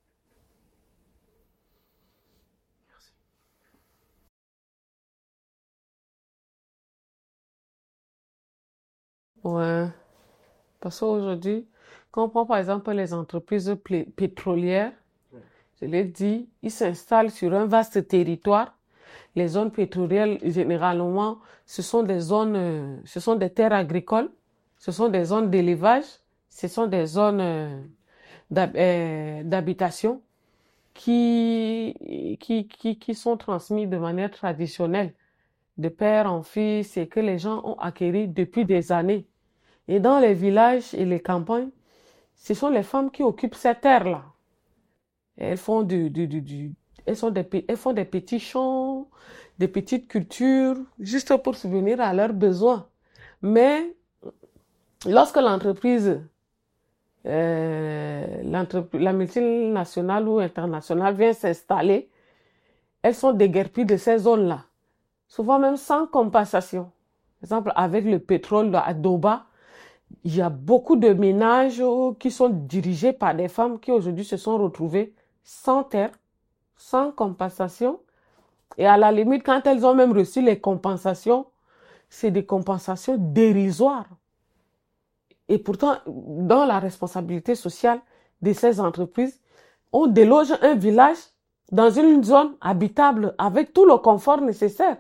Ouais, parce qu'aujourd'hui, quand on prend par exemple les entreprises pétrolières, je l'ai dit, ils s'installent sur un vaste territoire. Les zones pétrolières, généralement, ce sont des terres agricoles, ce sont des zones d'élevage, ce sont des zones d'habitation qui sont transmises de manière traditionnelle. de père en fils et que les gens ont acquis depuis des années. Et dans les villages et les campagnes, ce sont les femmes qui occupent ces terres-là. Elles font elles font des petits champs, des petites cultures, juste pour subvenir à leurs besoins. Mais lorsque la multinationale ou internationale vient s'installer, elles sont déguerpies de ces zones-là, souvent même sans compensation. Par exemple, avec le pétrole à Doba, il y a beaucoup de ménages qui sont dirigés par des femmes qui aujourd'hui se sont retrouvées sans terre, sans compensation. Et à la limite, quand elles ont même reçu les compensations, c'est des compensations dérisoires. Et pourtant, dans la responsabilité sociale de ces entreprises, on déloge un village dans une zone habitable avec tout le confort nécessaire.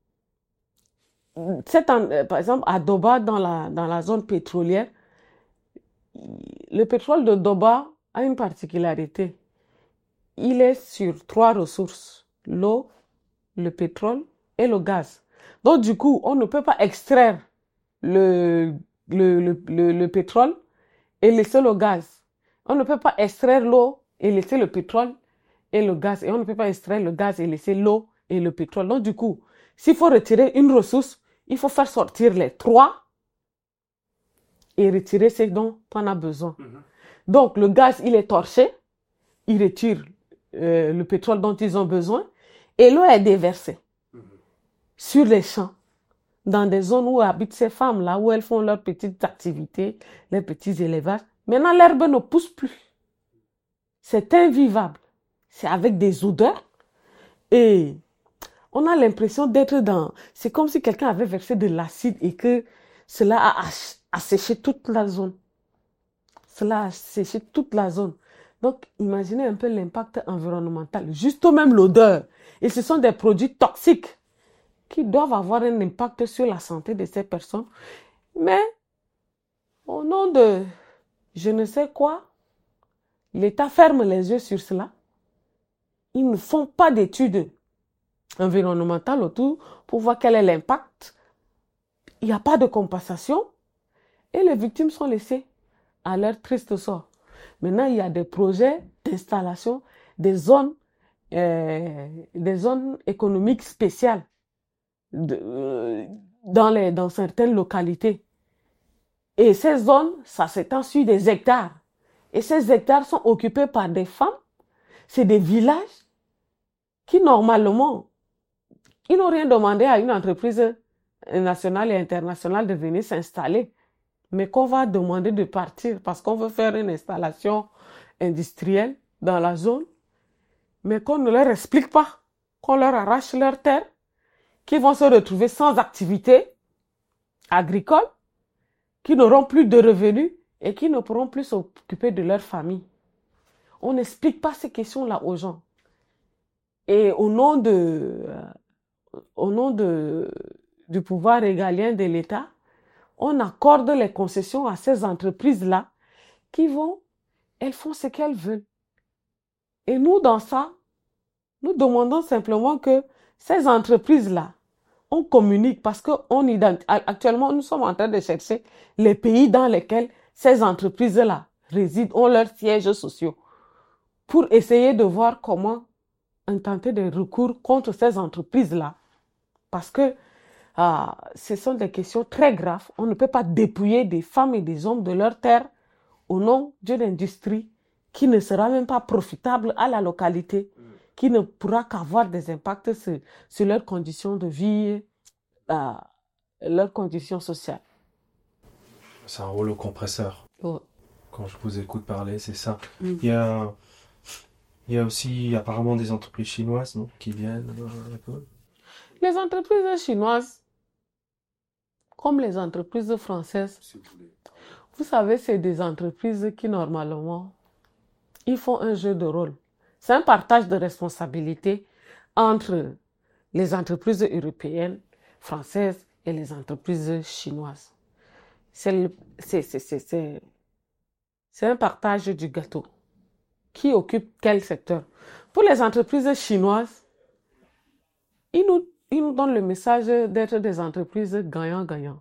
Par exemple, à Doba, dans la zone pétrolière, le pétrole de Doba a une particularité. Il est sur 3 ressources: l'eau, le pétrole et le gaz. Donc, du coup, on ne peut pas extraire le pétrole et laisser le gaz. On ne peut pas extraire l'eau et laisser le pétrole et le gaz. Et on ne peut pas extraire le gaz et laisser l'eau et le pétrole. Donc, du coup, s'il faut retirer une ressource, il faut faire sortir les 3 et retirer ce dont on a besoin. Donc, le gaz, il est torché. Il retire le pétrole dont ils ont besoin. Et l'eau est déversée sur les champs, dans des zones où habitent ces femmes-là, où elles font leurs petites activités, leurs petits élevages. Maintenant, l'herbe ne pousse plus. C'est invivable. C'est avec des odeurs. Et on a l'impression d'être dans... C'est comme si quelqu'un avait versé de l'acide et que cela a asséché toute la zone. Cela a asséché toute la zone. Donc, imaginez un peu l'impact environnemental. Juste même l'odeur. Et ce sont des produits toxiques qui doivent avoir un impact sur la santé de ces personnes. Mais, au nom de je ne sais quoi, l'État ferme les yeux sur cela. Ils ne font pas d'études environnementales autour pour voir quel est l'impact. Il n'y a pas de compensation. Et les victimes sont laissées à leur triste sort. Maintenant, il y a des projets d'installation, des zones économiques spéciales dans certaines localités. Et ces zones, ça s'étend sur des hectares. Et ces hectares sont occupés par des femmes. C'est des villages qui, normalement, ils n'ont rien demandé à une entreprise nationale et internationale de venir s'installer, mais qu'on va demander de partir parce qu'on veut faire une installation industrielle dans la zone, mais qu'on ne leur explique pas, qu'on leur arrache leurs terres, qui vont se retrouver sans activité agricole, qui n'auront plus de revenus et qui ne pourront plus s'occuper de leur famille. On n'explique pas ces questions-là aux gens. Et au nom du pouvoir régalien de l'État, on accorde les concessions à ces entreprises-là elles font ce qu'elles veulent. Et nous, dans ça, nous demandons simplement que ces entreprises-là, on communique parce que actuellement, nous sommes en train de chercher les pays dans lesquels ces entreprises-là résident, ont leurs sièges sociaux, pour essayer de voir comment intenter des recours contre ces entreprises-là. Parce que ce sont des questions très graves. On ne peut pas dépouiller des femmes et des hommes de leur terre au nom d'une industrie qui ne sera même pas profitable à la localité, qui ne pourra qu'avoir des impacts sur leurs conditions de vie, leurs conditions sociales. C'est un rouleau compresseur. Ouais. Quand je vous écoute parler, c'est ça. Il y a aussi apparemment des entreprises chinoises, non, qui viennent à l'école. Les entreprises chinoises, comme les entreprises françaises, vous savez, c'est des entreprises qui, normalement, ils font un jeu de rôle. C'est un partage de responsabilités entre les entreprises européennes, françaises et les entreprises chinoises. C'est un partage du gâteau. Qui occupe quel secteur? Pour les entreprises chinoises, ils nous ils nous donnent le message d'être des entreprises gagnant-gagnant.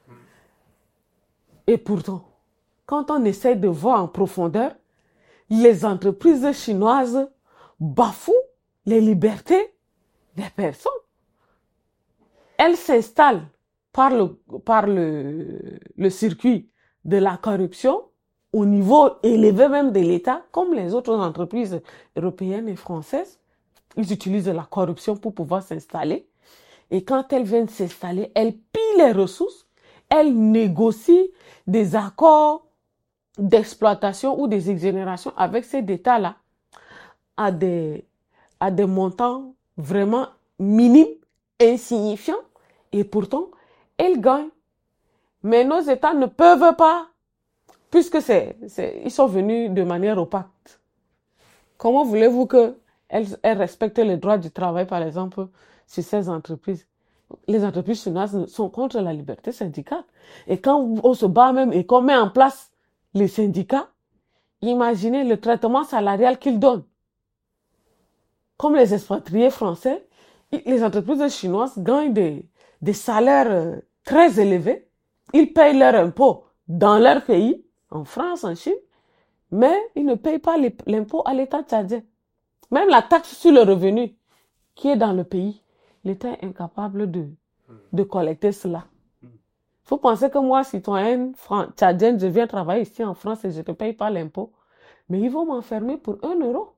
Et pourtant, quand on essaie de voir en profondeur, les entreprises chinoises bafouent les libertés des personnes. Elles s'installent par le circuit de la corruption au niveau élevé même de l'État, comme les autres entreprises européennes et françaises. Ils utilisent la corruption pour pouvoir s'installer. Et quand elles viennent s'installer, elles pillent les ressources, elles négocient des accords d'exploitation ou des exonérations avec ces États-là à des montants vraiment minimes, insignifiants, et pourtant, elles gagnent. Mais nos États ne peuvent pas, puisque ils sont venus de manière opaque. Comment voulez-vous qu'elles respectent les droits du travail, par exemple, sur ces entreprises? Les entreprises chinoises sont contre la liberté syndicale. Et quand on se bat même et qu'on met en place les syndicats, imaginez le traitement salarial qu'ils donnent. Comme les expatriés français, les entreprises chinoises gagnent des salaires très élevés. Ils payent leurs impôts dans leur pays, en France, en Chine, mais ils ne payent pas l'impôt à l'État tchadien. Même la taxe sur le revenu qui est dans le pays, l'État est incapable de collecter cela. Vous pensez que moi, citoyenne tchadienne, je viens travailler ici en France et je ne paye pas l'impôt, mais ils vont m'enfermer pour 1 euro.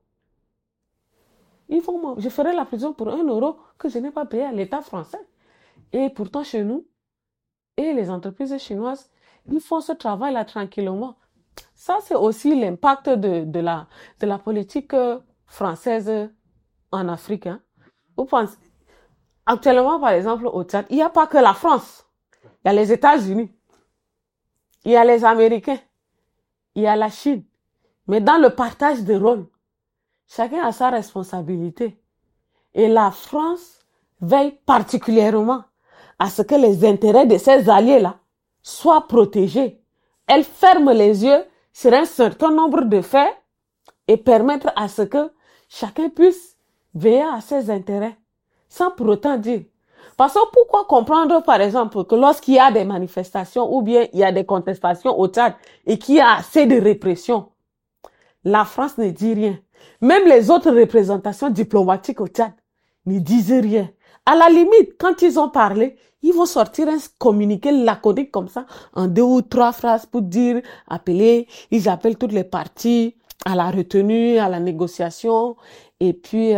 Je ferai la prison pour 1 euro que je n'ai pas payé à l'État français. Et pourtant, chez nous, et les entreprises chinoises, ils font ce travail-là tranquillement. Ça, c'est aussi l'impact de la politique française en Afrique. Hein. Vous pensez, actuellement, par exemple, au Tchad, il n'y a pas que la France. Il y a les États-Unis. Il y a les Américains. Il y a la Chine. Mais dans le partage des rôles, chacun a sa responsabilité. Et la France veille particulièrement à ce que les intérêts de ses alliés-là soient protégés. Elle ferme les yeux sur un certain nombre de faits et permettre à ce que chacun puisse veiller à ses intérêts, sans pour autant dire. Parce que pourquoi comprendre, par exemple, que lorsqu'il y a des manifestations ou bien il y a des contestations au Tchad et qu'il y a assez de répression, la France ne dit rien. Même les autres représentations diplomatiques au Tchad ne disent rien. À la limite, quand ils ont parlé, ils vont sortir un communiqué laconique comme ça, en 2 ou 3 phrases pour dire, ils appellent toutes les parties à la retenue, à la négociation, et puis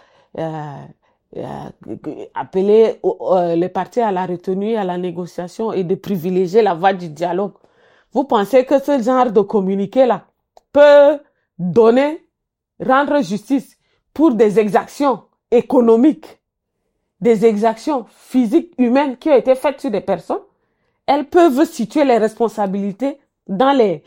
appeler les parties à la retenue, à la négociation et de privilégier la voie du dialogue. Vous pensez que ce genre de communiqué-là peut rendre justice pour des exactions économiques, des exactions physiques, humaines qui ont été faites sur des personnes? Elles peuvent situer les responsabilités dans le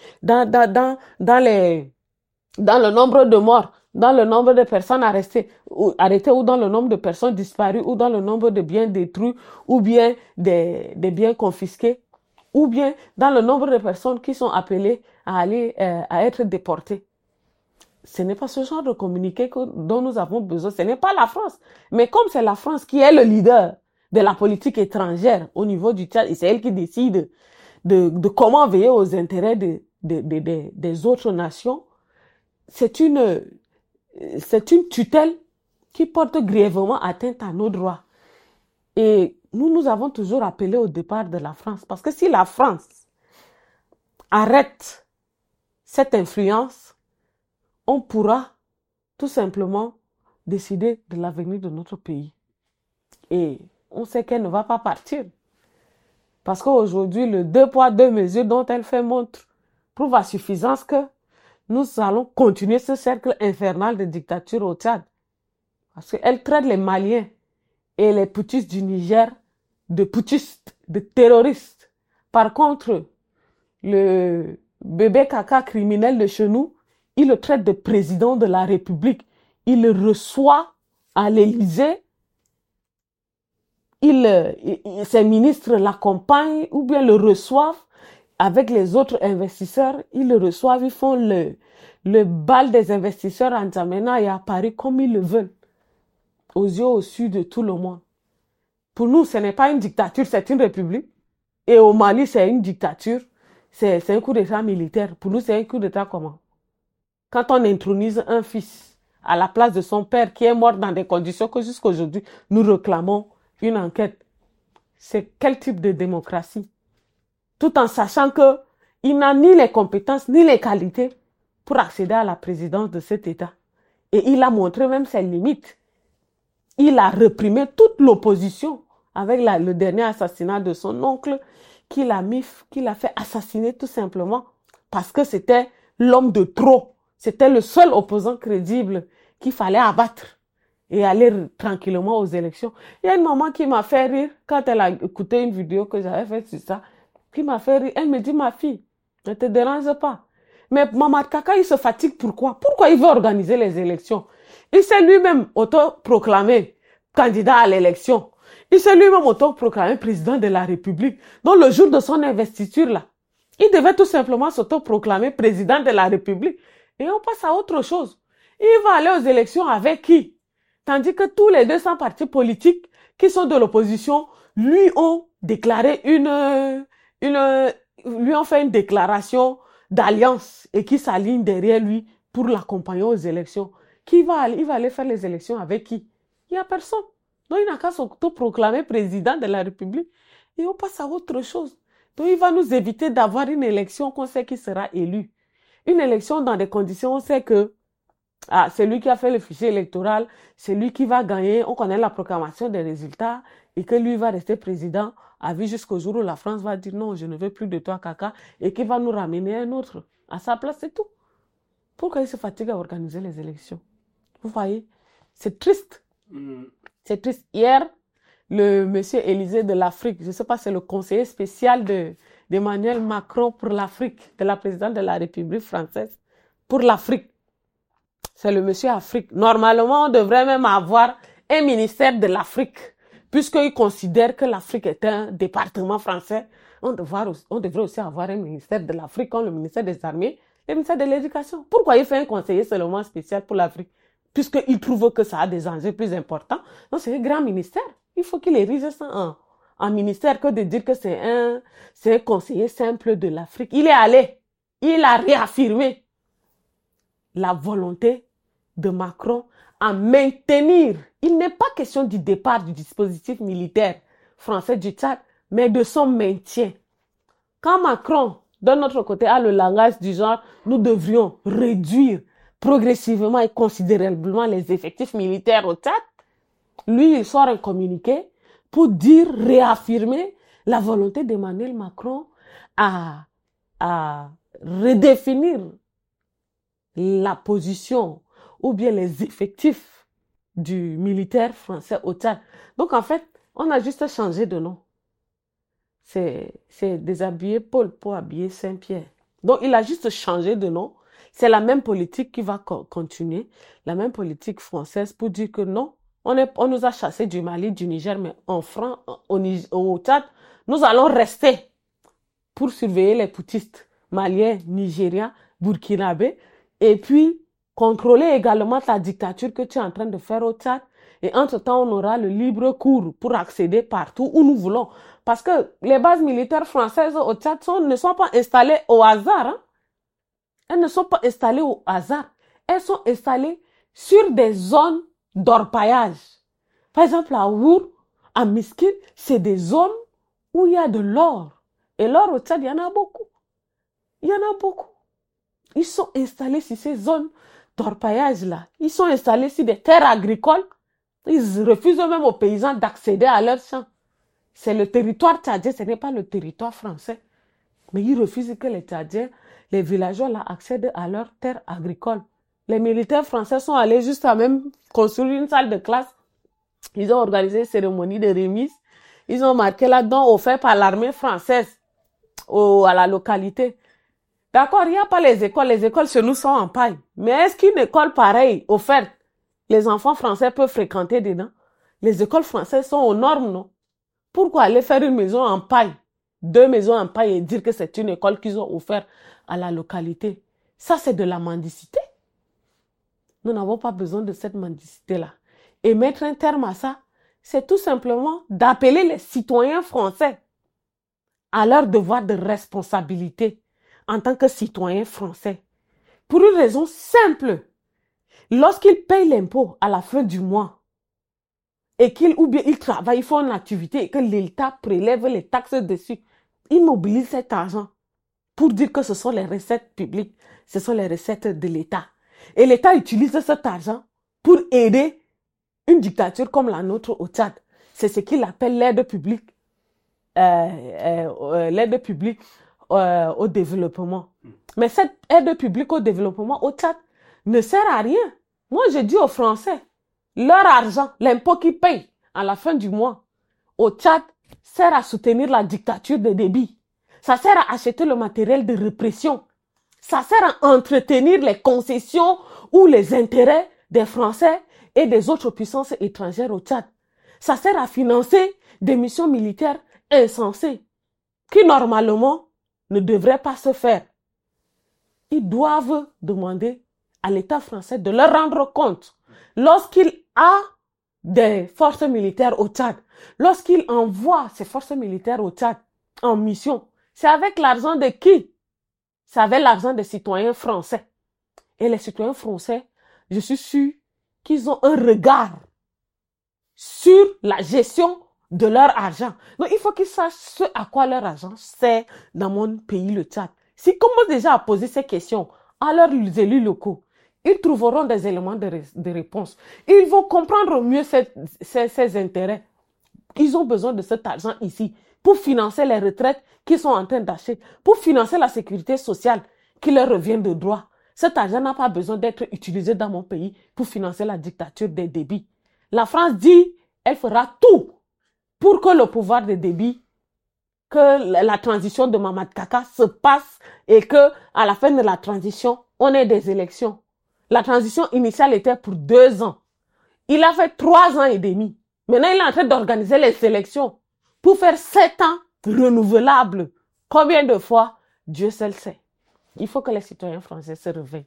nombre de morts, dans le nombre de personnes arrêtées ou dans le nombre de personnes disparues ou dans le nombre de biens détruits ou bien des biens confisqués ou bien dans le nombre de personnes qui sont appelées à être déportées. Ce n'est pas ce genre de communiqué dont nous avons besoin. Ce n'est pas la France. Mais comme c'est la France qui est le leader de la politique étrangère au niveau du Tchad, et c'est elle qui décide de comment veiller aux intérêts des autres nations, c'est une tutelle qui porte grièvement atteinte à nos droits. Et nous avons toujours appelé au départ de la France. Parce que si la France arrête cette influence, on pourra tout simplement décider de l'avenir de notre pays. Et on sait qu'elle ne va pas partir. Parce qu'aujourd'hui, le 2 poids 2 mesures dont elle fait montre prouve à suffisance que nous allons continuer ce cercle infernal de dictature au Tchad. Parce qu'elle traite les Maliens et les putschistes du Niger de putschistes, de terroristes. Par contre, le bébé caca criminel de chez nous, il le traite de président de la République. Il le reçoit à l'Élysée. Ses ministres l'accompagnent ou bien le reçoivent avec les autres investisseurs. Ils le reçoivent, ils font le bal des investisseurs en N'Djamena et à Paris comme ils le veulent, aux yeux au sud de tout le monde. Pour nous, ce n'est pas une dictature, c'est une république. Et au Mali, c'est une dictature. C'est un coup d'État militaire. Pour nous, c'est un coup d'État comment? Quand on intronise un fils à la place de son père qui est mort dans des conditions que jusqu'à aujourd'hui, nous réclamons une enquête. C'est quel type de démocratie? Tout en sachant qu'il n'a ni les compétences ni les qualités pour accéder à la présidence de cet État. Et il a montré même ses limites. Il a réprimé toute l'opposition avec le dernier assassinat de son oncle qu'il a fait assassiner tout simplement parce que c'était l'homme de trop. C'était le seul opposant crédible qu'il fallait abattre et aller tranquillement aux élections. Il y a une maman qui m'a fait rire quand elle a écouté une vidéo que j'avais faite sur ça, qui m'a fait rire. Elle me dit, ma fille, ne te dérange pas. Mais Maman Kaka, il se fatigue pourquoi? Pourquoi il veut organiser les élections? Il s'est lui-même autoproclamé candidat à l'élection. Il s'est lui-même autoproclamé président de la République. Donc le jour de son investiture, là, il devait tout simplement s'autoproclamer président de la République. Et on passe à autre chose. Il va aller aux élections avec qui? Tandis que tous les 200 partis politiques qui sont de l'opposition lui ont déclaré lui ont fait une déclaration d'alliance et qui s'alignent derrière lui pour l'accompagner aux élections. Il va aller faire les élections avec qui? Il n'y a personne. Donc il n'a qu'à s'autoproclamer président de la République et on passe à autre chose. Donc il va nous éviter d'avoir une élection qu'on sait qui sera élu. Une élection dans des conditions où on sait que c'est lui qui a fait le fichier électoral, c'est lui qui va gagner, on connaît la proclamation des résultats et que lui va rester président à vie jusqu'au jour où la France va dire non, je ne veux plus de toi, Kaka, et qu'il va nous ramener un autre. À sa place, c'est tout. Pourquoi il se fatigue à organiser les élections? Vous voyez, c'est triste. C'est triste. Hier, le monsieur Élysée de l'Afrique, je ne sais pas, c'est le conseiller spécial d'Emmanuel Macron pour l'Afrique, de la présidente de la République française pour l'Afrique. C'est le monsieur Afrique. Normalement, on devrait même avoir un ministère de l'Afrique, puisqu'il considère que l'Afrique est un département français. On devrait aussi avoir un ministère de l'Afrique, comme le ministère des Armées, le ministère de l'Éducation. Pourquoi il fait un conseiller seulement spécial pour l'Afrique? Puisqu'il trouve que ça a des enjeux plus importants. Donc, c'est un grand ministère. Il faut qu'il érige ça en ministère que de dire que c'est un conseiller simple de l'Afrique. Il est allé. Il a réaffirmé la volonté de Macron à maintenir. Il n'est pas question du départ du dispositif militaire français du Tchad, mais de son maintien. Quand Macron, de notre côté, a le langage du genre, nous devrions réduire progressivement et considérablement les effectifs militaires au Tchad, lui, il sort un communiqué pour réaffirmer la volonté d'Emmanuel Macron à redéfinir la position ou bien les effectifs du militaire français au Tchad. Donc, en fait, on a juste changé de nom. C'est déshabiller Paul pour habiller Saint-Pierre. Donc, il a juste changé de nom. C'est la même politique qui va continuer, la même politique française pour dire que non, on nous a chassés du Mali, du Niger, mais au Tchad, nous allons rester pour surveiller les poutistes maliens, nigériens, burkinabés, et puis contrôler également ta dictature que tu es en train de faire au Tchad. Et entre-temps, on aura le libre cours pour accéder partout où nous voulons. Parce que les bases militaires françaises au Tchad ne sont pas installées au hasard. Hein? Elles ne sont pas installées au hasard. Elles sont installées sur des zones d'orpaillage. Par exemple, à Our, à Miskin, c'est des zones où il y a de l'or. Et l'or au Tchad, il y en a beaucoup. Il y en a beaucoup. Ils sont installés sur ces zones d'orpaillage-là. Ils sont installés sur des terres agricoles. Ils refusent même aux paysans d'accéder à leurs champs. C'est le territoire tchadien, ce n'est pas le territoire français. Mais ils refusent que les Tchadiens, les villageois, là, accèdent à leurs terres agricoles. Les militaires français sont allés juste à même construire une salle de classe. Ils ont organisé une cérémonie de remise. Ils ont marqué là-dedans, offert par l'armée française à la localité. D'accord, il n'y a pas les écoles chez nous sont en paille. Mais est-ce qu'une école pareille, offerte, les enfants français peuvent fréquenter dedans? Les écoles françaises sont aux normes, non? Pourquoi aller faire une maison en paille, 2 maisons en paille et dire que c'est une école qu'ils ont offerte à la localité? Ça, c'est de la mendicité. Nous n'avons pas besoin de cette mendicité-là. Et mettre un terme à ça, c'est tout simplement d'appeler les citoyens français à leur devoir de responsabilité en tant que citoyens français. Pour une raison simple, lorsqu'ils payent l'impôt à la fin du mois et qu'ils travaillent, ils font une activité et que l'État prélève les taxes dessus, ils mobilisent cet argent pour dire que ce sont les recettes publiques, ce sont les recettes de l'État. Et l'État utilise cet argent pour aider une dictature comme la nôtre au Tchad. C'est ce qu'il appelle l'aide publique, au développement. Mais cette aide publique au développement au Tchad ne sert à rien. Moi, je dis aux Français, leur argent, l'impôt qu'ils payent à la fin du mois au Tchad sert à soutenir la dictature de Déby. Ça sert à acheter le matériel de répression. Ça sert à entretenir les concessions ou les intérêts des Français et des autres puissances étrangères au Tchad. Ça sert à financer des missions militaires insensées qui, normalement, ne devraient pas se faire. Ils doivent demander à l'État français de leur rendre compte lorsqu'il a des forces militaires au Tchad, lorsqu'il envoie ses forces militaires au Tchad en mission. C'est avec l'argent de qui? C'est avec l'argent des citoyens français. Et les citoyens français, je suis sûre qu'ils ont un regard sur la gestion de leur argent. Donc, il faut qu'ils sachent ce à quoi leur argent sert dans mon pays, le Tchad. S'ils commencent déjà à poser ces questions à leurs élus locaux, ils trouveront des éléments de réponse. Ils vont comprendre mieux ces intérêts. Ils ont besoin de cet argent ici pour financer les retraites qu'ils sont en train d'acheter, pour financer la sécurité sociale qui leur revient de droit. Cet argent n'a pas besoin d'être utilisé dans mon pays pour financer la dictature des Déby. La France dit, elle fera tout pour que le pouvoir de Déby, que la transition de Mamad Kaka se passe et que à la fin de la transition, on ait des élections. La transition initiale était pour 2 ans. Il a fait 3 ans et demi. Maintenant, il est en train d'organiser les élections pour faire 7 ans renouvelables. Combien de fois? Dieu seul sait. Il faut que les citoyens français se réveillent.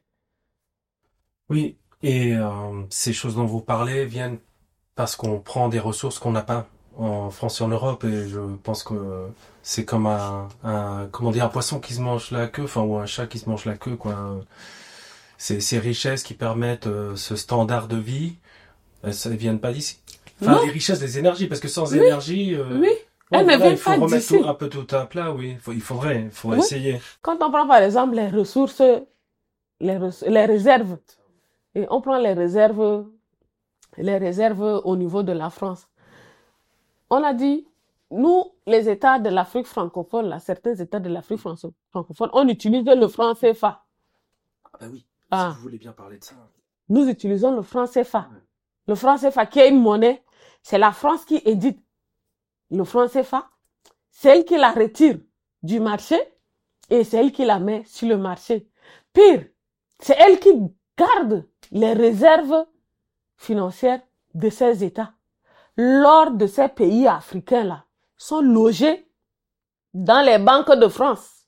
Oui, et ces choses dont vous parlez viennent parce qu'on prend des ressources qu'on n'a pas en France et en Europe, et je pense que c'est comme un poisson qui se mange la queue, enfin, ou un chat qui se mange la queue, quoi. Ces richesses qui permettent ce standard de vie, ça ne viennent pas d'ici. Enfin, Non. les richesses des énergies, parce que sans énergie, Oui, elles ne viennent pas il faut d'ici. remettre un peu tout à plat, oui. Il faudrait Oui. essayer. Quand on prend par exemple les ressources, les réserves, et on prend les réserves au niveau de la France. On a dit, nous, les États de l'Afrique francophone, là, certains États de l'Afrique francophone, on utilise le franc CFA. Ah bah oui, Ah. si vous voulez bien parler de ça. Nous utilisons le franc CFA. Ouais. Le franc CFA qui est une monnaie, c'est la France qui édite le franc CFA, c'est elle qui la retire du marché et c'est elle qui la met sur le marché. Pire, c'est elle qui garde les réserves financières de ces États. Lors de ces pays africains-là, sont logés dans les banques de France.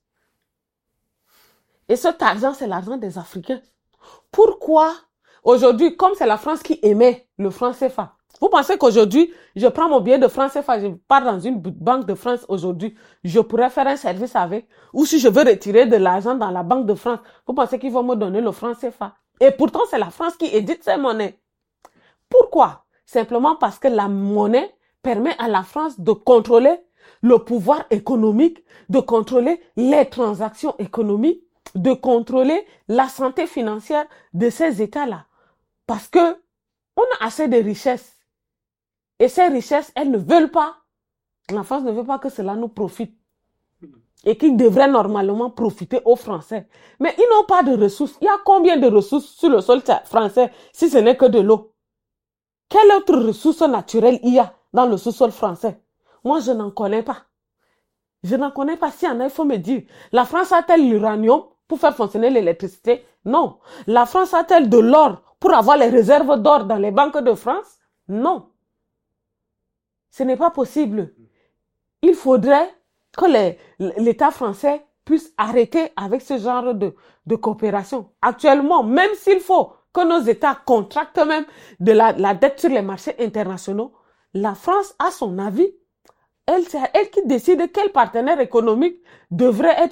Et cet argent, c'est l'argent des Africains. Pourquoi aujourd'hui, comme c'est la France qui émet le franc CFA, vous pensez qu'aujourd'hui, je prends mon billet de franc CFA, je pars dans une banque de France aujourd'hui, je pourrais faire un service avec, ou si je veux retirer de l'argent dans la banque de France, vous pensez qu'ils vont me donner le franc CFA? Et pourtant, c'est la France qui édite ces monnaies. Pourquoi? Simplement parce que la monnaie permet à la France de contrôler le pouvoir économique, de contrôler les transactions économiques, de contrôler la santé financière de ces États-là. Parce que on a assez de richesses. Et ces richesses, elles ne veulent pas, la France ne veut pas que cela nous profite. Et qui devrait normalement profiter aux Français. Mais ils n'ont pas de ressources. Il y a combien de ressources sur le sol français si ce n'est que de l'eau? Quelle autre ressource naturelle il y a dans le sous-sol français? Moi, je n'en connais pas. Je n'en connais pas. S'il y en a, il faut me dire. La France a-t-elle l'uranium pour faire fonctionner l'électricité? Non. La France a-t-elle de l'or pour avoir les réserves d'or dans les banques de France? Non. Ce n'est pas possible. Il faudrait que l'État français puisse arrêter avec ce genre de coopération. Actuellement, même s'il faut que nos États contractent même de la dette sur les marchés internationaux, La France a son avis. C'est elle qui décide quel partenaire économique devait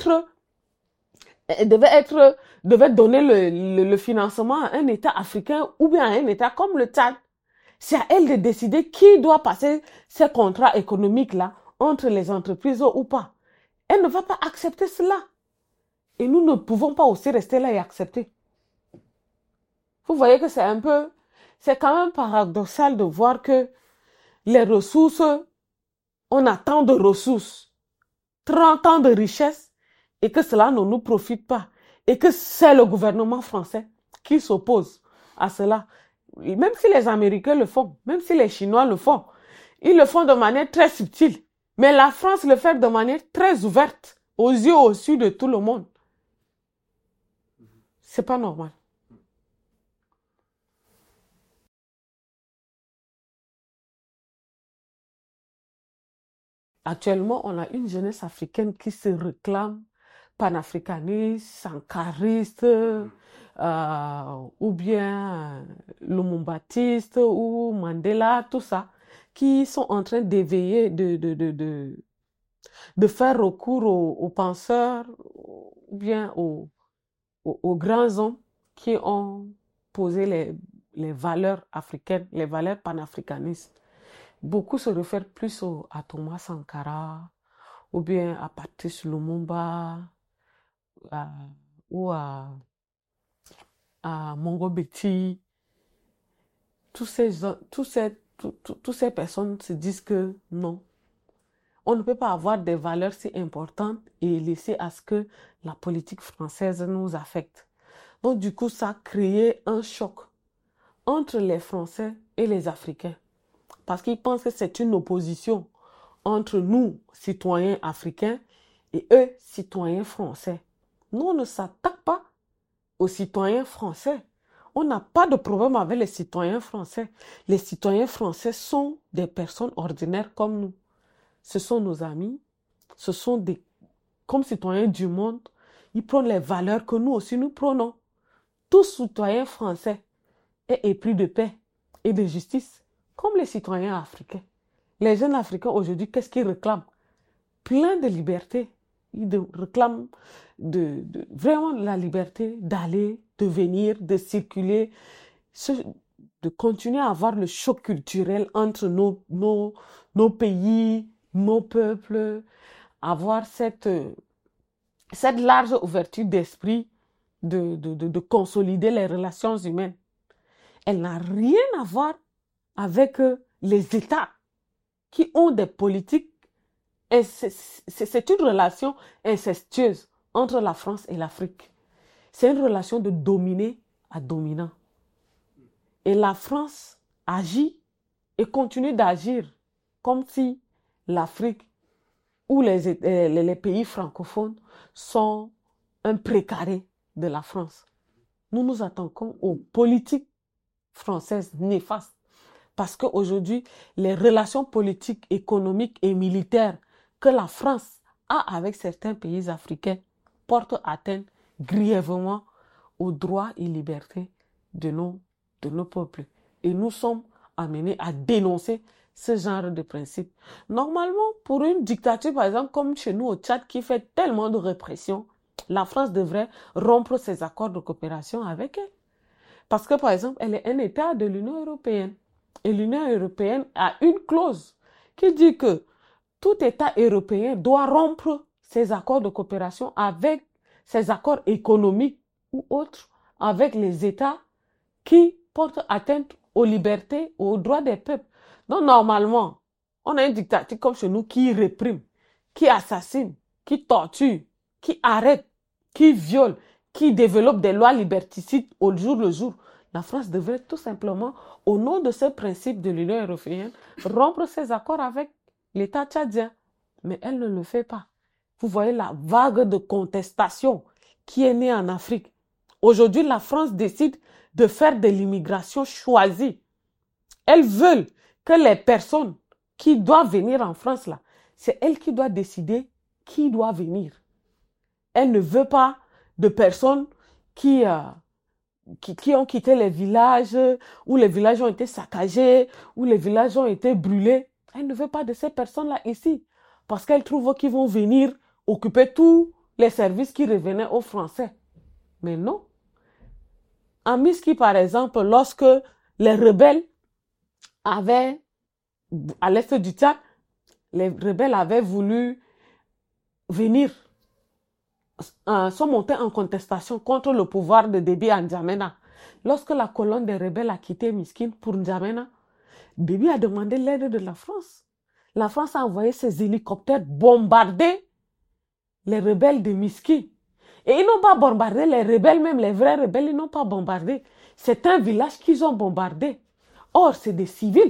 donner le financement à un État africain ou bien à un État comme le Tchad. C'est à elle de décider qui doit passer ces contrats économiques-là entre les entreprises ou pas. Elle ne va pas accepter cela. Et nous ne pouvons pas aussi rester là et accepter. Vous voyez que c'est quand même paradoxal de voir que les ressources, on a tant de ressources, 30 ans de richesses, et que cela ne nous profite pas. Et que c'est le gouvernement français qui s'oppose à cela. Même si les Américains le font, même si les Chinois le font, ils le font de manière très subtile. Mais la France le fait de manière très ouverte, aux yeux au-dessus de tout le monde. C'est pas normal. Actuellement, on a une jeunesse africaine qui se réclame panafricaniste, sankariste, ou bien Lumumbatiste ou Mandela, tout ça, qui sont en train d'éveiller, de faire recours aux penseurs, ou bien aux grands hommes qui ont posé les valeurs africaines, les valeurs panafricanistes. Beaucoup se réfèrent plus à Thomas Sankara, ou bien à Patrice Lumumba, à- ou à Mongo Betty. Toutes ces personnes se disent que non, on ne peut pas avoir des valeurs si importantes et laisser à ce que la politique française nous affecte. Donc du coup, ça a créé un choc entre les Français et les Africains. Parce qu'ils pensent que c'est une opposition entre nous, citoyens africains, et eux, citoyens français. Nous, on ne s'attaque pas aux citoyens français. On n'a pas de problème avec les citoyens français. Les citoyens français sont des personnes ordinaires comme nous. Ce sont nos amis, ce sont comme citoyens du monde. Ils prennent les valeurs que nous aussi nous prenons. Tout citoyen français est épris de paix et de justice, comme les citoyens africains. Les jeunes africains aujourd'hui, qu'est-ce qu'ils réclament? Plein de liberté. Ils réclament vraiment la liberté d'aller, de venir, de circuler, de continuer à avoir le choc culturel entre nos pays, nos peuples, avoir cette large ouverture d'esprit de consolider les relations humaines. Elle n'a rien à voir avec les États qui ont des politiques. C'est une relation incestueuse entre la France et l'Afrique. C'est une relation de dominé à dominant. Et la France agit et continue d'agir comme si l'Afrique ou les pays francophones sont un précaré de la France. Nous nous attaquons aux politiques françaises néfastes. Parce qu'aujourd'hui, les relations politiques, économiques et militaires que la France a avec certains pays africains portent atteinte grièvement aux droits et libertés de nos peuples. Et nous sommes amenés à dénoncer ce genre de principe. Normalement, pour une dictature, par exemple, comme chez nous au Tchad, qui fait tellement de répression, la France devrait rompre ses accords de coopération avec elle. Parce que, par exemple, elle est un État de l'Union européenne. Et l'Union européenne a une clause qui dit que tout État européen doit rompre ses accords de coopération avec ses accords économiques ou autres avec les États qui portent atteinte aux libertés, aux droits des peuples. Donc, normalement, on a une dictature comme chez nous qui réprime, qui assassine, qui torture, qui arrête, qui viole, qui développe des lois liberticides au jour le jour. La France devrait tout simplement, au nom de ce principe de l'Union européenne, rompre ses accords avec l'État tchadien. Mais elle ne le fait pas. Vous voyez la vague de contestation qui est née en Afrique. Aujourd'hui, la France décide de faire de l'immigration choisie. Elles veulent que les personnes qui doivent venir en France, là, c'est elle qui doit décider qui doit venir. Elle ne veut pas de personnes qui qui ont quitté les villages, où les villages ont été saccagés, où les villages ont été brûlés. Elle ne veut pas de ces personnes-là ici, parce qu'elle trouve qu'ils vont venir occuper tous les services qui revenaient aux Français. Mais non. En Miski, par exemple, lorsque les rebelles avaient, à l'est du Tchad, les rebelles avaient voulu venir, sont montés en contestation contre le pouvoir de Déby à N'Djamena. Lorsque la colonne des rebelles a quitté Miskine pour N'Djamena, Déby a demandé l'aide de la France. La France a envoyé ses hélicoptères bombarder les rebelles de Miskine. Et ils n'ont pas bombardé les rebelles, même les vrais rebelles, ils n'ont pas bombardé. C'est un village qu'ils ont bombardé. Or, c'est des civils.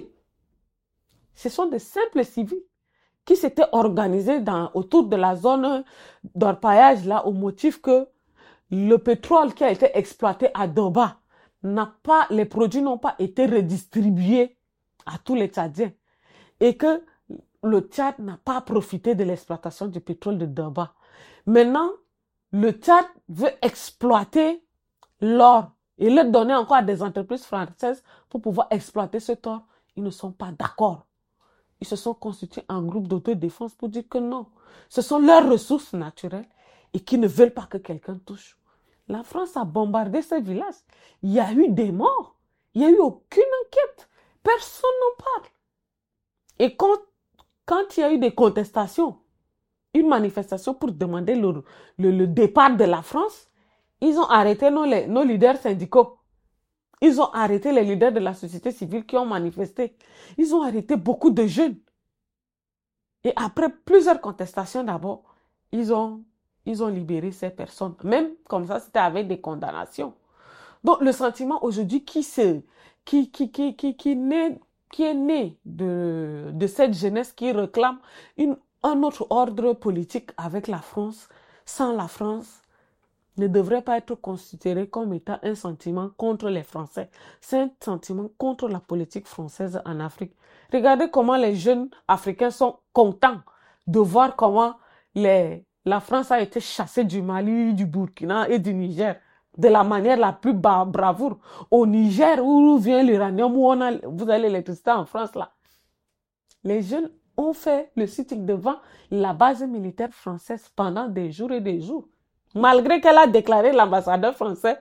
Ce sont des simples civils qui s'étaient organisés autour de la zone d'orpaillage là, au motif que le pétrole qui a été exploité à Doba les produits n'ont pas été redistribués à tous les Tchadiens. Et que le Tchad n'a pas profité de l'exploitation du pétrole de Doba. Maintenant, le Tchad veut exploiter l'or et le donner encore à des entreprises françaises pour pouvoir exploiter cet or. Ils ne sont pas d'accord. Ils se sont constitués en groupe d'autodéfense pour dire que non, ce sont leurs ressources naturelles et qu'ils ne veulent pas que quelqu'un touche. La France a bombardé ces villages. Il y a eu des morts. Il n'y a eu aucune enquête. Personne n'en parle. Et quand il y a eu des contestations, une manifestation pour demander le départ de la France, ils ont arrêté nos leaders syndicaux. Ils ont arrêté les leaders de la société civile qui ont manifesté. Ils ont arrêté beaucoup de jeunes. Et après plusieurs contestations d'abord, ils ont libéré ces personnes. Même comme ça, c'était avec des condamnations. Donc le sentiment aujourd'hui qui est né de cette jeunesse qui réclame un autre ordre politique avec la France, sans la France, ne devrait pas être considéré comme étant un sentiment contre les Français. C'est un sentiment contre la politique française en Afrique. Regardez comment les jeunes Africains sont contents de voir comment la France a été chassée du Mali, du Burkina et du Niger de la manière la plus bravoure. Au Niger, où vient l'uranium, vous avez l'électricité en France, là. Les jeunes ont fait le sitting devant la base militaire française pendant des jours et des jours. Malgré qu'elle a déclaré l'ambassadeur français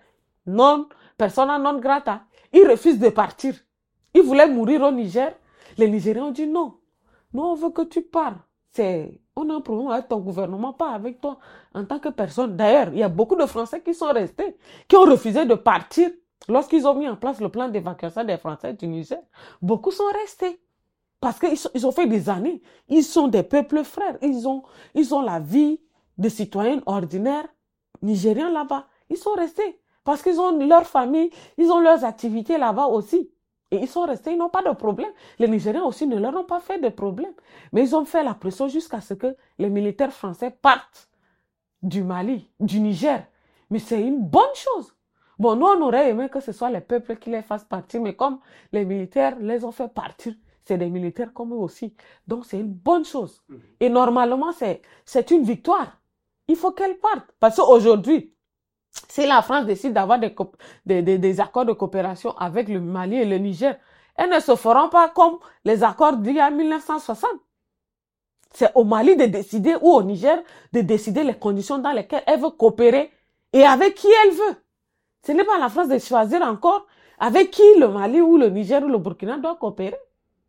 persona non grata, il refuse de partir. Il voulait mourir au Niger. Les Nigériens ont dit non. Nous, on veut que tu pars. On a un problème avec ton gouvernement, pas avec toi en tant que personne. D'ailleurs, il y a beaucoup de Français qui sont restés, qui ont refusé de partir lorsqu'ils ont mis en place le plan d'évacuation des Français du Niger. Beaucoup sont restés. Parce qu'ils ont fait des années. Ils sont des peuples frères. Ils ont la vie de citoyens ordinaires nigériens là-bas. Ils sont restés. Parce qu'ils ont leur famille, ils ont leurs activités là-bas aussi. Et ils sont restés, ils n'ont pas de problème. Les Nigériens aussi ne leur ont pas fait de problème. Mais ils ont fait la pression jusqu'à ce que les militaires français partent du Mali, du Niger. Mais c'est une bonne chose. Bon, nous, on aurait aimé que ce soit les peuples qui les fassent partir, mais comme les militaires les ont fait partir, c'est des militaires comme eux aussi. Donc, c'est une bonne chose. Et normalement, c'est une victoire. Il faut qu'elle parte. Parce qu'aujourd'hui, si la France décide d'avoir des accords de coopération avec le Mali et le Niger, elles ne se feront pas comme les accords d'il y a 1960. C'est au Mali de décider ou au Niger de décider les conditions dans lesquelles elle veut coopérer et avec qui elle veut. Ce n'est pas à la France de choisir encore avec qui le Mali ou le Niger ou le Burkina doit coopérer.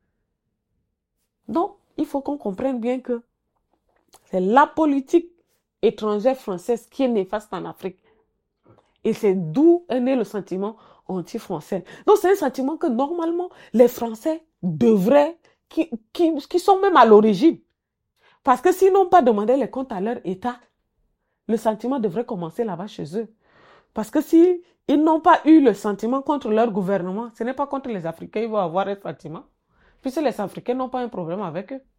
Donc, il faut qu'on comprenne bien que c'est la politique étrangère française qui est néfaste en Afrique. Et c'est d'où est né le sentiment anti-français. Donc, c'est un sentiment que normalement, les Français devraient, qui sont même à l'origine. Parce que s'ils n'ont pas demandé les comptes à leur État, le sentiment devrait commencer là-bas chez eux. Parce que s'ils n'ont pas eu le sentiment contre leur gouvernement, ce n'est pas contre les Africains qu'ils vont avoir un sentiment. Puisque les Africains n'ont pas un problème avec eux.